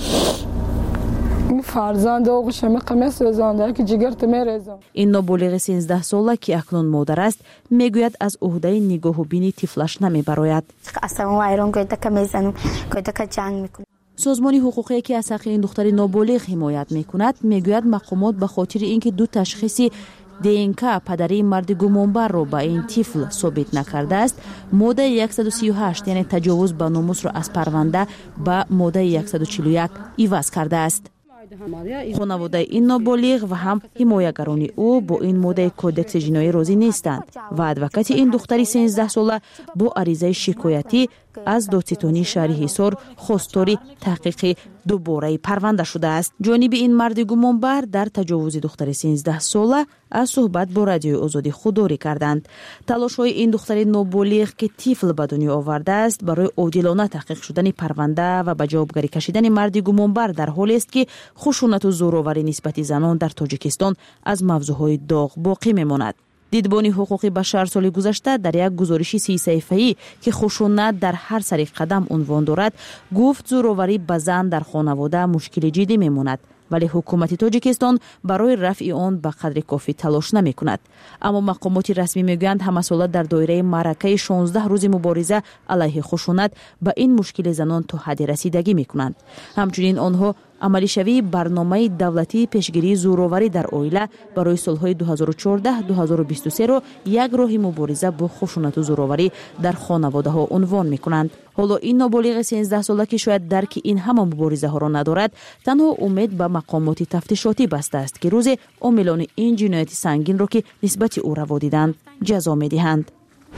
[SPEAKER 16] این فرزند او شما قمیص وزنده که جگرت میریزم.
[SPEAKER 8] این نوبالغ سیزده ساله که اکنون مادر است میگوید از عهده نگاه و بینی طفلش نمیبراید.
[SPEAKER 4] اصلا وایرون گویده که میزنم، گویده که جنگ میکنم.
[SPEAKER 8] سازمان حقوقی که از حق این دختر نوبالغ حمایت میکند میگوید مقامات به خاطر اینکه دو تشخیصی دینکا پدری مرد گمانبر را به این طفل ثابت نکرده است، ماده صد و سی و هشت یعنی تجاوز به ناموس را از پرونده به ماده صد و چهل و یک عوض کرده است. خانواده این نوبالغ و هم حمایتگران او با این ماده کودکس جنایی راضی نیستند و ادوکات این دختری سیزده ساله با عریضه شکایتی از دادستانی شهر حصار خواستار تحقیق دوباره پرونده شده است. جانب این مرد گمانبر در تجاوز دختر سیزده ساله از صحبت با رادیوی آزادی خودداری کردند. تلاش‌های این دختر نوبالغ که طفل به دنیا آورده است برای عادلانه تحقیق شدن پرونده و به جوابگری کشیدن مرد گمانبر در حالی است که خشونت و زورآوری نسبت زنان در تاجیکستان از موضوعهای داغ باقی میماند. دیدبان حقوق بشر سال گذشته در یک گزارش سی صفحه‌ای که خشونت در هر سر قدم عنوان دارد گفت زورآوری به زن در خانواده مشکل جدی میماند، ولی حکومت تاجیکستان برای رفع آن به قدر کافی تلاش نمی کند. اما مقامات رسمی میگویند همساله در دایره معرکه شانزده روز مبارزه علیه خشونت به این مشکل زنان تا حد رسیدگی می کنند. همچنین آنها عملی شوی برنامه دولتی پیشگیری زورآوری در عائله برای سالهای دو هزار و چهارده تا دو هزار و بیست و سه را یک راه مبارزه با خشونت و زورآوری در خانواده ها عنوان می کنند. حالا این نوبالغ سیزده ساله که شاید درک این همه مبارزه ها را ندارد، تنها امید به مقامات تفتیشاتی بسته است که روز عاملان این جنایت سنگین را که نسبت او روا دیدند جزا می دهند.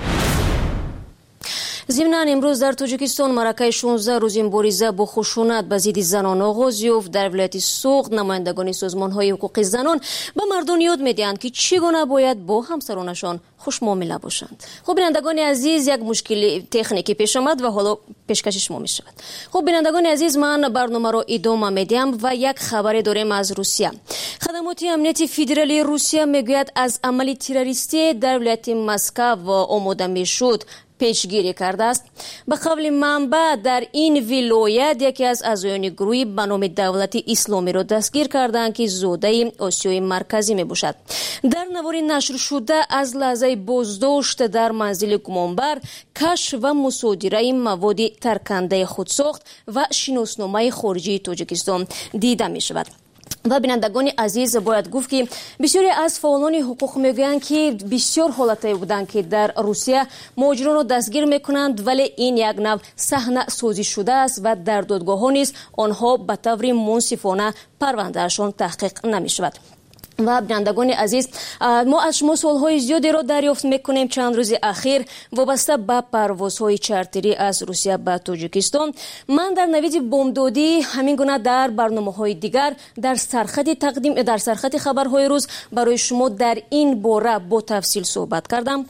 [SPEAKER 1] ضمناً امروز در تاجیکستان معرکه شانزده روزه مبارزه با خشونت به ضد زنان آغاز یافت. در ولایت سوغد نمایندگان سازمان‌های حقوق زنان به مردم یاد می‌دهند که چگونه باید با همسرانشان خوش معامله باشند. خب بینندگان عزیز، یک مشکل تکنیکی پیش آمد و حالا پیشکش شما می‌شود. خب بینندگان عزیز، من برنامه را ادامه می‌دهم و یک خبر داریم از روسیه. خدمات امنیتی فدرالی روسیه میگوید از عمل تروریستی در ولایت مسکو آماده می‌شد پیشگیری کرده است. به قول منبع در این ولایت یکی از اعضایان گروهی به نام دولت اسلامی را دستگیر کردند که زاده آسیای مرکزی می باشد. در نواری نشر شده از لحظه بازداشت در منزل گمانبر کشف و مصادره مواد ترکنده خودساخت و شناسنامه خارجی تاجیکستان دیده می شود. و بینندگان عزیز باید گفت که بسیاری از فعالان حقوق میگویند که بسیار حالتایی بودند که در روسیه مهاجران را دستگیر میکنند، ولی این یک نوع صحنه سازی شده است و در دادگاه ها نیز آنها به طور منصفانه پروندهشان تحقیق نمی شود. و بینندگان عزیز، ما از شما سوالهای زیادی را دریافت میکنیم چند روز اخیر وابسته به پروازهای چارتری از روسیه به تاجیکستان. من در نوید بامدادی همین گونه در برنامه‌های دیگر در سرخط تقدیم در سرخط خبرهای روز برای شما در این باره با تفصیل صحبت کردم.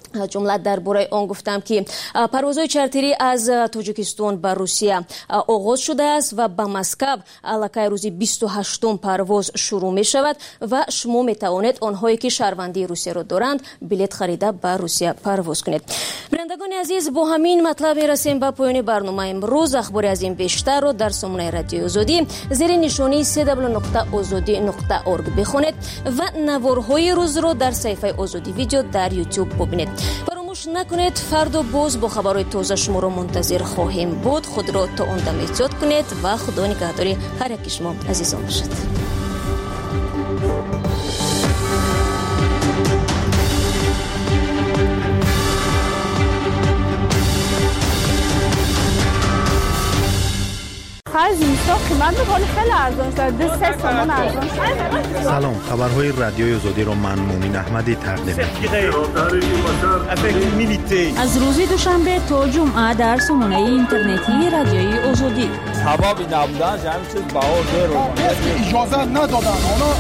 [SPEAKER 1] جمله درباره آن گفتم که پروازهای چارتری از تاجیکستان به روسیه آغاز شده است و به مسکو الکی روزی بیست و هشتم پرواز شروع می شود و شما می توانید آنهایی که شهروندی روسیه را دارند بلیط خریده به روسیه پرواز کنید. بینندگان عزیز، با همین مطلب می رسیم به پایان برنامه امروز. اخباری از این بیشتر رو در سامانه رادیو آزادی زیر نشانی سی دبلیو نقطه آزادی نقطه اورگ بخونید و نوارهای روز رو در صفحه آزادی ویدیو در یوتیوب ببینید. فراموش نکنید فردا باز با خبرهای تازه شما رو منتظر خواهیم بود. خود را تا اون دم احتیاط کنید و خدا نگهداری هر یک شما عزیزان باشد.
[SPEAKER 11] از اینستا قیمت بخوری خیلی ارزان شد. دو سه تومان ارزان شد.
[SPEAKER 12] سلام، خبرهای رادیوی آزادی رو من مومین احمدی تقدیم می‌کنم.
[SPEAKER 8] از روز دوشنبه تا جمعه در سامانه اینترنتی رادیوی آزادی.
[SPEAKER 20] سبب نبودن همین چیز بهار داره. اجازه ندادن. حالا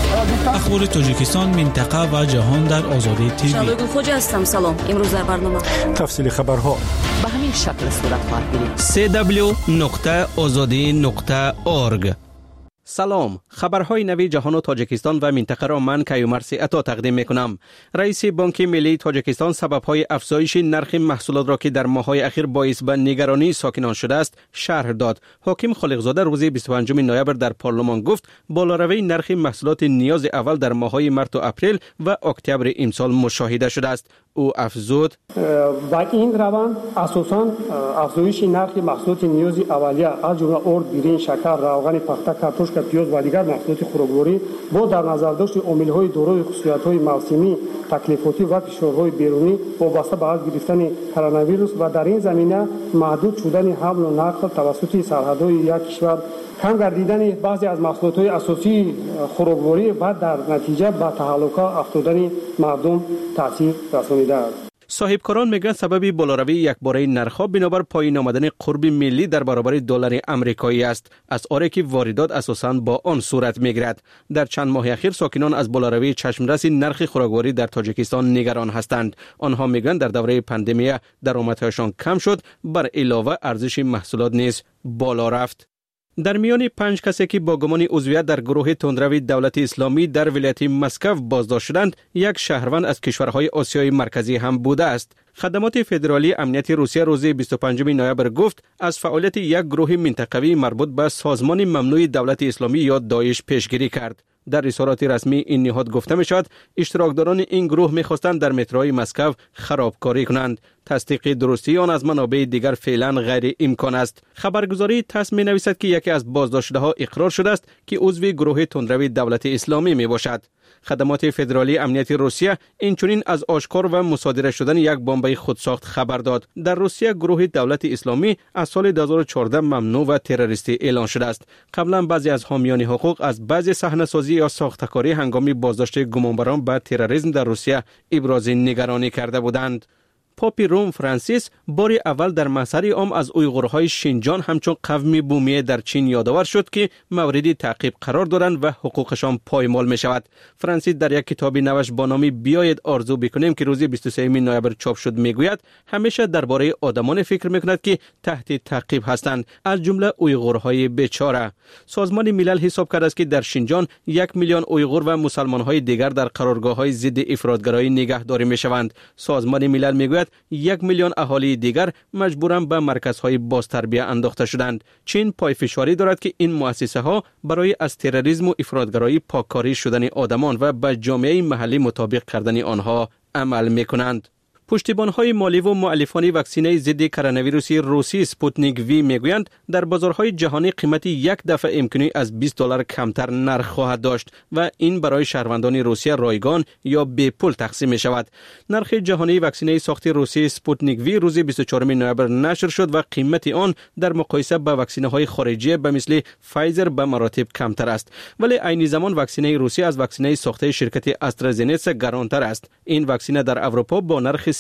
[SPEAKER 22] اخبار تاجیکستان، منطقه و جهان در آزادی تیوی.
[SPEAKER 1] شادو خوجا هستم. سلام. امروز در برنامه
[SPEAKER 12] تفصیل خبرها
[SPEAKER 24] به همین شکل صورت خواهد گرفت.
[SPEAKER 15] سی دبلیو نقطه آزادی نقطه اورگ. سلام، خبرهای نوی جهان و تاجیکستان و منطقه را من کیومرثی عطا تقدیم میکنم. رئیس بانک ملی تاجیکستان سببهای افزایش نرخ محصولات را که در ماه‌های اخیر باعث به نگرانی ساکنان شده است شرح داد. حاکم خالقزاده روز بیست و پنجم نوامبر در پارلمان گفت بالاروی نرخ محصولات نیاز اول در ماه‌های مارس و اپریل و اکتبر امسال مشاهده شده است. او افزود
[SPEAKER 26] با این روند اساساً افزایش نرخ محصولات نیاز اولیه از جمله آرد، بیرین، شکر، روغن پخته، کارتوشک، پیاز و دیگر محصولات خوراکواری با در نظر داشت عامل‌های دارای خصوصیت‌های موسمی، تکلیفاتی و فشارهای بیرونی وابسته به از گرفتن کرونا ویروس و در این زمینه محدود شدن حمل و نقل توسط سرحدهای یک کشور، کم گردیدن بعضی از محصولات اساسی خوراکواری و در نتیجه به تهلکه افتادن مردم تاثیر رسانیده است.
[SPEAKER 15] صاحبکاران میگن سبب بالاروی یکباره نرخ‌ها بنابر پایین آمدن قرب ملی در برابر دلار آمریکایی است، از آنی که واردات اساساً با آن صورت میگیرد. در چند ماه اخیر ساکنان از بالاروی چشمرس نرخ خوراکواری در تاجیکستان نگران هستند. آنها میگن در دوره پاندمی درآمدهایشان کم شد، بر علاوه ارزش محصولات نیز بالا رفت. در میان پنج کسی که با گمان عضویت در گروه تندروی دولت اسلامی در ولایت مسکو بازداشت شدند، یک شهروند از کشورهای آسیای مرکزی هم بوده است. خدمات فدرالی امنیت روسیه روز بیست و پنجم نوامبر گفت از فعالیت یک گروه منطقوی مربوط به سازمان ممنوع دولت اسلامی یا داعش پیشگیری کرد. در اظهارات رسمی این نهاد گفته می شود اشتراکداران این گروه می خواستند در متروی مسکو خرابکاری کنند. تصدیق درستی آن از منابع دیگر فعلا غیر امکان است. خبرگزاری تاس می نویسد که یکی از بازداشته‌ها اقرار شده است که عضو گروه تندروی دولت اسلامی می باشد. خدمات فدرالی امنیت روسیه اینچنین از آشکار و مصادره شدن یک بمب خودساخت خبر داد. در روسیه گروه دولت اسلامی از سال دو هزار و چهارده ممنوع و تروریستی اعلان شده است. قبلا بعضی از حامیان حقوق از بعضی صحنه‌سازی یا ساختکاری هنگام بازداشت گمانبران به تروریسم در روسیه ابراز نگرانی کرده بودند. پاپ روم فرانسیس بار اول در محضر عام از اویغورهای شینجان همچون قوم بومی در چین یادآور شد که موردی تعقیب قرار دارند و حقوقشان پایمال می شود. فرانسیس در یک کتاب نوش با نام بیایید آرزو بکنیم که روز بیست و سوم نوامبر چاپ شد میگوید همیشه درباره آدمان فکر میکند که تحت تعقیب هستند، از جمله اویغورهای بیچاره. سازمان ملل حساب کرده است که در شینجان یک میلیون اویغور و مسلمانهای دیگر در قرارگاه‌های ضد افراطگرایی نگهداری میشوند. سازمان ملل میگوید یک میلیون اهالی دیگر مجبورن به مرکزهای بازتربیه انداخته شدند. چین پایفشاری دارد که این مؤسسه ها برای از تروریسم و افراطگرایی پاککاری شدن آدمان و به جامعه محلی مطابق کردن آنها عمل میکنند. پشتیبان‌های مالی و مؤلفان واکسینه ضد کرونا ویروس روسی سپوتنیک وی میگویند در بازارهای جهانی قیمت یک دفعه امکانی از بیست دلار کمتر نرخ خواهد داشت و این برای شهروندان روسیه رایگان یا بی پول تقسیم می شود. نرخ جهانی واکسینه ساخت روسی سپوتنیک وی روز بیست و چهارم نوامبر نشر شد و قیمت آن در مقایسه با واکسینه‌های خارجی به مثل فایزر به مراتب کمتر است، ولی عین زمان واکسینه روسی از واکسینه ساخته شرکت استرازنیکا گرانتر است. این واکسینه در اروپا با نرخ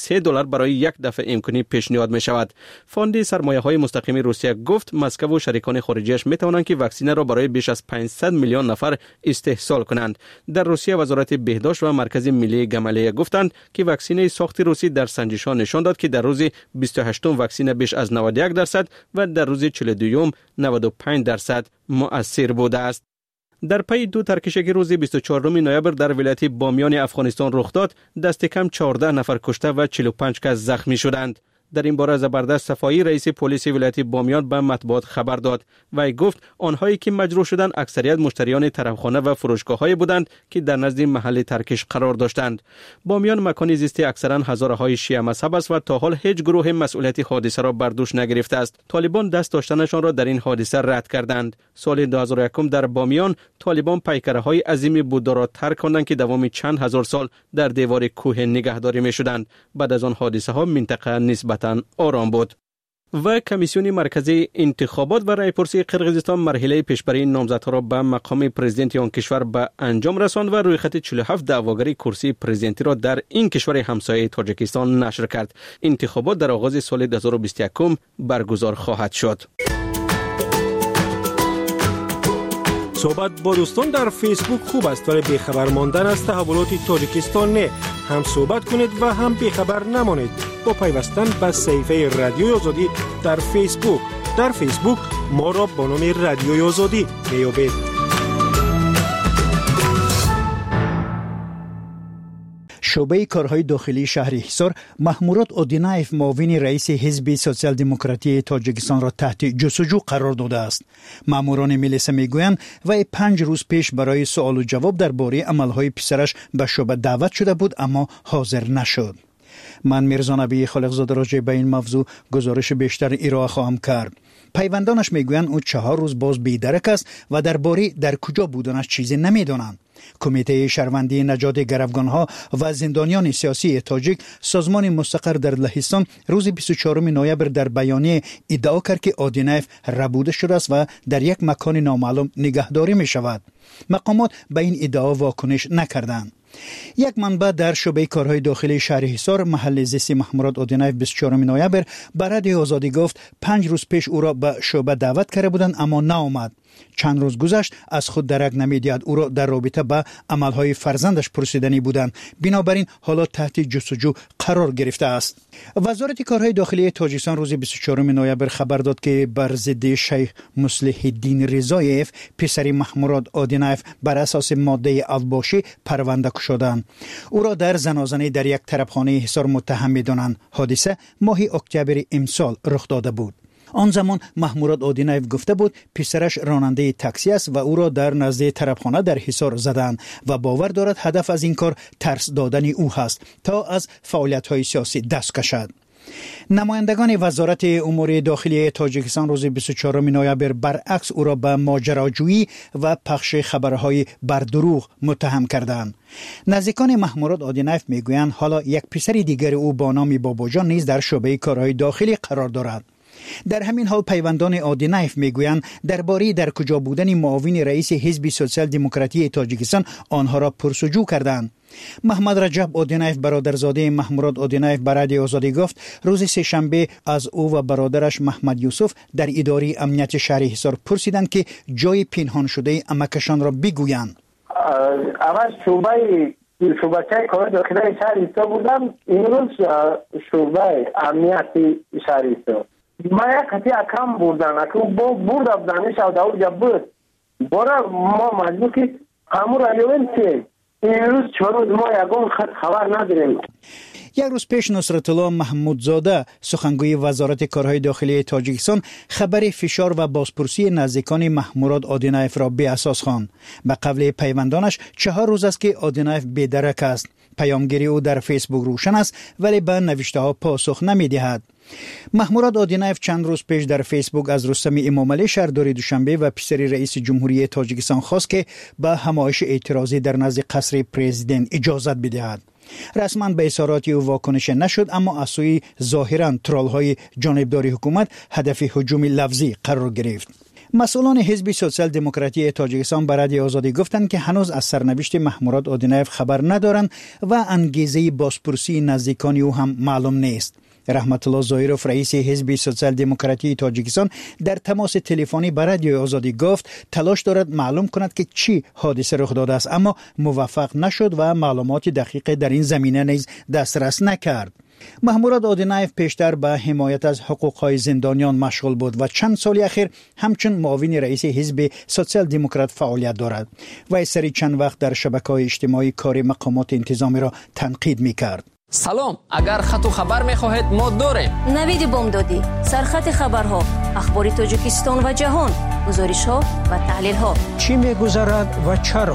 [SPEAKER 15] سه دلار برای یک دفعه امکانی پیشنهاد می شود. فاند سرمایه های مستقیم روسیه گفت مسکو و شریکان خارجیش می توانند که واکسن را برای بیش از پانصد میلیون نفر استحصال کنند. در روسیه وزارت بهداشت و مرکز ملی گمالیه گفتند که واکسن ساخت روسی در سنجش ها نشان داد که در روز بیست و هشتم واکسن بیش از نود و یک درصد و در روز چهل و دوم نود و پنج درصد مؤثر بوده است. در پی دو ترکشی که روز بیست و چهارم نوامبر در ولایت بامیان افغانستان رخ داد، دست کم چهارده نفر کشته و چهل و پنج کس زخمی شدند. در این باره زبردست صفایی رئیس پلیس ولایت بامیان به مطبوعات خبر داد و گفت آنهایی که مجروح شدند اکثریت مشتریان طرفخانه و فروشگاه‌های بودند که در نزد محل ترکش قرار داشتند. بامیان مکانی زیستی اکثرا هزاره‌های شیعه مذهب است و تا حال هیچ گروه مسئولیت حادثه را بر دوش نگرفته است. طالبان دست داشتنشان را در این حادثه رد کردند. سال دو هزار و یک در بامیان طالبان پیکره‌های عظیم بودا را ترک کردند که دوام چند هزار سال در دیوار کوه نگهداری می‌شدند. بعد از آن حادثه ها منطقه نسبتاً آرام بود. و کمیسیون مرکزی انتخابات و رایپرسی قرقیزستان مرحله پیشبری نامزدها را به مقام پرزیدنت آن کشور به انجام رساند و روی خط چهل و هفت دعواگری کرسی پرزیدنتی را در این کشور همسایه تاجیکستان نشر کرد. انتخابات در آغاز سال دو هزار و بیست و یک برگزار خواهد شد.
[SPEAKER 2] صحبت با دوستان در فیسبوک خوب است ولی بیخبر ماندن از تحولات تاجیکستان نه. هم صحبت کنید و هم بیخبر نمانید با پیوستن به صفحه رادیوی آزادی در فیسبوک. در فیسبوک ما را با نام رادیوی آزادی بیابید.
[SPEAKER 5] شعبه کارهای داخلی شهر حصار محمورات اودینایف معاون رئیس حزب سوسیال دموکراتی تاجیکستان را تحت جستجو قرار داده است. ماموران ملیسا میگویند وی پنج روز پیش برای سوال و جواب درباره عملهای پسرش به شعبه دعوت شده بود اما حاضر نشد. من میرزا نبی خالقزاده راجع به این موضوع گزارش بیشتر ارائه خواهم کرد. پیوندانش میگویند او چهار روز باز بی‌درک است و درباره در کجا بودنش چیزی نمیدانند. کمیته شهروندی نجات گروگانها و زندانیان سیاسی تاجیک سازمان مستقر در لهستان روز بیست و چهارم نوامبر در بیانیه ادعا کرد که آدینایف ربوده شده است و در یک مکان نامعلوم نگهداری می شود. مقامات به این ادعا واکنش نکردند. یک منبع در شعبه کارهای داخلی شهر حصار محل زیست محمورات اودینایف بیست و چهارم نوامبر به رادیو آزادی گفت پنج روز پیش او را به شعبه دعوت کرده بودند اما نآمد. چند روز گذشت از خود درک نمی‌دهد او را در رابطه با عملهای فرزندش پرسیدنی بودند. بنابراین حالا تحت جستجو قرار گرفته است. وزارت کارهای داخلی تاجیکستان روز بیست و چهارم نوامبر خبر داد که بر ضد شیخ مصلح الدین رضایف پسر محمورات اودینایف بر اساس ماده الباشی پرونده شدند. او را در زنازنه در یک طرفخانه حصار متهم می‌دانند. حادثه ماه اکتبر امسال رخ داده بود. آن زمان محمورات اودینایف گفته بود پسرش راننده تاکسی است و او را در نزد طرفخانه در حصار زدند و باور دارد هدف از این کار ترس دادن او است تا از فعالیت‌های سیاسی دست کشد. نمایندگان وزارت امور داخلی تاجیکستان روز بیست و چهارم نوامبر برعکس او را به ماجراجویی و پخش خبرهای بر دروغ متهم کردند. نزدیکان محمورات اودینایف میگویند حالا یک پسر دیگر او با نام باباجان نیز در شعبه کارهای داخلی قرار دارد. در همین حال پیوندان آدینایف میگویند درباره در کجا بودن معاون رئیس حزب سوسیال دموکراتی تاجیکستان آنها را پرسجو کردند. محمد رجب آدینایف برادرزاده محمورات آدینایف به رادیو آزادی گفت روز سه شنبه از او و برادرش محمد یوسف در اداره امنیت شهر حصار پرسیدند که جای پنهان شده امکشان را بگویند.
[SPEAKER 6] اول شعبه شعبه کار داخلی شهر حصار بودم، این روز شعبه امنیت شهر حصار ما یک کتی اکرام بردن اکرام برد دانش و داود جبود برای ما مجبور که همون رایوین که این روز چهار روز ما یکون خط خبر نداریم.
[SPEAKER 5] یک روز پیش نصرت الله محمودزاده سخنگوی وزارت کارهای داخلی تاجیکستان خبر فشار و بازپرسی نزدیکان محمورات آدینایف را بی اساس خواند. به قول پیوندانش چهار روز است که آدینایف بی‌درک است. پیامگیری او در فیسبوک روشن است ولی به نوشته ها پاسخ نمی‌دهد. محمورات آدینایف چند روز پیش در فیسبوک از رستم امامعلی شهردار دوشنبه و پسر رئیس جمهوری تاجیکستان خواست که به همایش اعتراضی در نزد قصر پرزیدنت اجازت بدهد. رسما به اظهارات او واکنش نشد اما از سوی ظاهرا ترال‌های جانبدار حکومت هدف هجوم لفظی قرار گرفت. مسئولان حزب سوسیال دموکراتی تاجیکستان به رادیو آزادی گفتند که هنوز از سرنوشت محمورات اودینایف خبر ندارند و انگیزه بازپرسی نزدیکان او هم معلوم نیست. رحمت الله ظاهروف رئیس حزب سوسیال دموکراتی تاجیکستان در تماس تلفنی به رادیو آزادی گفت تلاش دارد معلوم کند که چی حادثه رخ داده است، اما موفق نشد و معلومات دقیق در این زمینه نیز دسترس نکرد. محمورات اودینایف پیشتر به حمایت از حقوق‌های زندانیان مشغول بود و چند سال اخیر همچون معاون رئیس حزب سوسیال دموکرات فعالیت دارد و سری چند وقت در شبکه‌های اجتماعی کار مقامات انتظامی را تنقید می‌کرد.
[SPEAKER 7] سلام، اگر خط و خبر می‌خواهید ما داریم.
[SPEAKER 1] نوید بامدادی، سرخط خبرها، اخبار تاجیکستان و جهان، گزارش‌ها و تحلیل‌ها.
[SPEAKER 9] چی می‌گذرد و چرا؟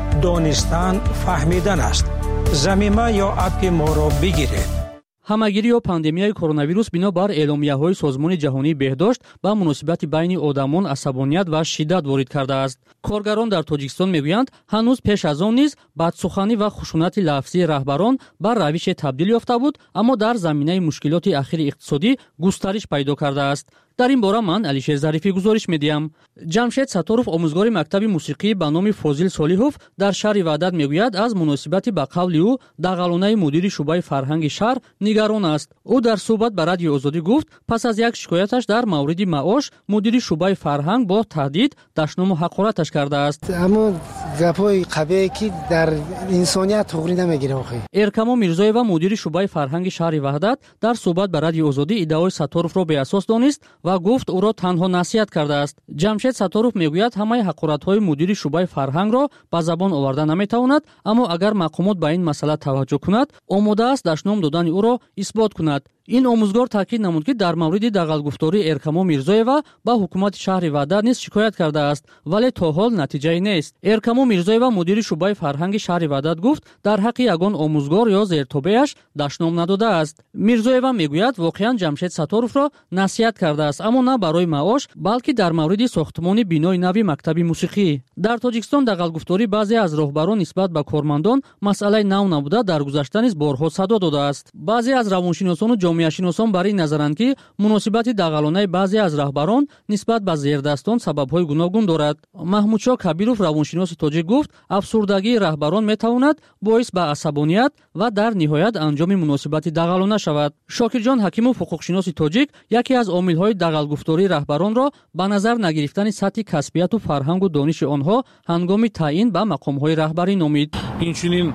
[SPEAKER 9] دانستن فهمیدن است. ضمیمه یا اپ ما را بگیرید.
[SPEAKER 3] ҳамагирӣ ё пандемияи коронавирус бино бар эъломияҳои созмони ҷаҳонии беҳдошт ба муносибати байни одамон асабоният ва шиддат ворид кардааст. коргарон дар тоҷикистон мегӯянд ҳанӯз пеш аз он низ бадсуханӣ ва хушунати лафзии раҳбарон ба равише табдил ёфта буд, аммо дар заминаи мушкилоти ахири иқтисодӣ густариш пайдо кардааст. дар ин бора ман алишер зарифӣ гузориш медиҳам. ҷамшед сатторов омӯзгори мактаби мусиқӣ ба номи Фозил Солиҳов дар шаҳри Ваҳдат мегӯяд аз муносибати ба қавли ӯ дағалонаи мудири шуъбаи фарҳанги шаҳр нигарон аст. ӯ дар суҳбат ба радиои Озодӣ гуфт пас аз як шикояташ дар мавриди маош мудири шуъбаи фарҳанг бо таҳдид дашному ҳақораташ кардааст.
[SPEAKER 10] аммо гапҳои қабие ки дар инсоният туғри намегирад.
[SPEAKER 3] эркамо мирзоева мудири шуъбаи фарҳанги шаҳри Ваҳдат дар суҳбат ба радиои Озодӣ иддаои Сатторовро беасос донист ва гуфт ӯро танҳо насиҳат кардааст. ҷамшед Сатторов мегӯяд ҳамаи ҳақоратҳои мудири шуъбаи фарҳангро ба забон оварда наметавонад, аммо агар мақомот ба ин масъала таваҷҷӯҳ кунад, омода аст дашном додани ӯро исбот кунад. ин омӯзгор таъкид намуд ки дар мавриди дағалгуфтории Эркамо Мирзоева ба ҳукумати шаҳри Ваҳдат низ шикоят кардааст, вале то ҳол натиҷае нест. Эркамо Мирзоева мудири шуъбаи фарҳанги шаҳри Ваҳдат гуфт дар ҳаққи ягон омӯзгор ё зертобеаш дашном надодааст. Мирзоева мегӯяд воқеан Ҷамшед Сатторовро насиҳат кардааст, аммо на барои маош, балки дар мавриди сохтмони бинои нави мактаби мусиқӣ. дар Тоҷикистон дағалгуфторӣ баъзе аз роҳбарон нисбат ба кормандон масъалаи нав набуда дар гузашта низ борҳо садо додааст. баъзе аз равоншиносону ҷомеашиносон бар ин назаранд ки муносибати дағалонаи баъзе аз раҳбарон нисбат ба зердастон сабабҳои гуногун дорад. Маҳмудшоҳ Кабиров равоншиноси тоҷик гуфт афсурдагии раҳбарон метавонад боис ба асабоният ва дар ниҳоят анҷоми муносибати дағалона шавад. Шокирҷон Ҳакимов ҳуқуқшиноси тоҷик яке аз омилҳои дағалгуфтории раҳбаронро ба назар нагирифтани сатҳи касбияту фарҳангу дониши онҳо ҳангоми таъин ба мақомҳои раҳбарӣ номид.
[SPEAKER 13] инчунин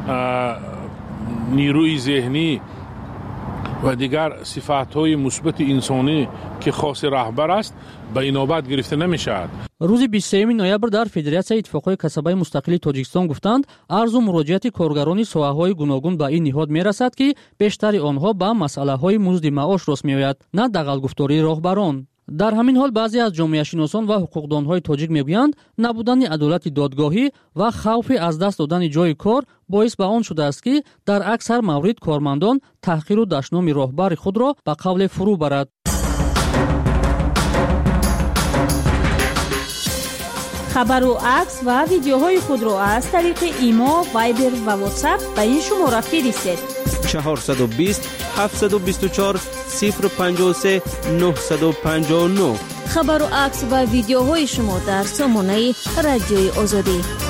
[SPEAKER 13] нирӯи зеҳнӣ و دیگر صفات‌های مثبت انسانی که خاص رهبر است به اینابت گرفته نمی‌شود.
[SPEAKER 3] روز بیست و سوم نوامبر در فدراسیای اتفاقهای کسبهای مستقل تاجیکستان گفتند عرض و مراجعت کارگران ساحه‌های گوناگون به این نهاد می‌رسد که بیشتر آنها به مسئله‌های مزد معاش راست می‌آید، نه دغل‌گفتاری راهبران. дар ҳамин ҳол баъзе аз ҷомеашиносон ва ҳуқуқдонҳои тоҷик мегӯянд набудани адолати додгоҳӣ ва хавфи аз даст додани ҷойи кор боис ба он шудааст ки дар аксар маврид кормандон таҳқиру дашноми роҳбари худро ба қавле фурӯ барад.
[SPEAKER 8] хабару акс ва видеоҳои худро аз тариқи имо, вайбер ва ватсап ба ин шумора фиристед.
[SPEAKER 15] чаҳорсад و بیست هفتصد و بیست و چهار صفر پنجاه و سه نهصد و پنجاه و نه.
[SPEAKER 1] خبر و عکس و ویدیوهای شما در سامانه رادیوی آزادی.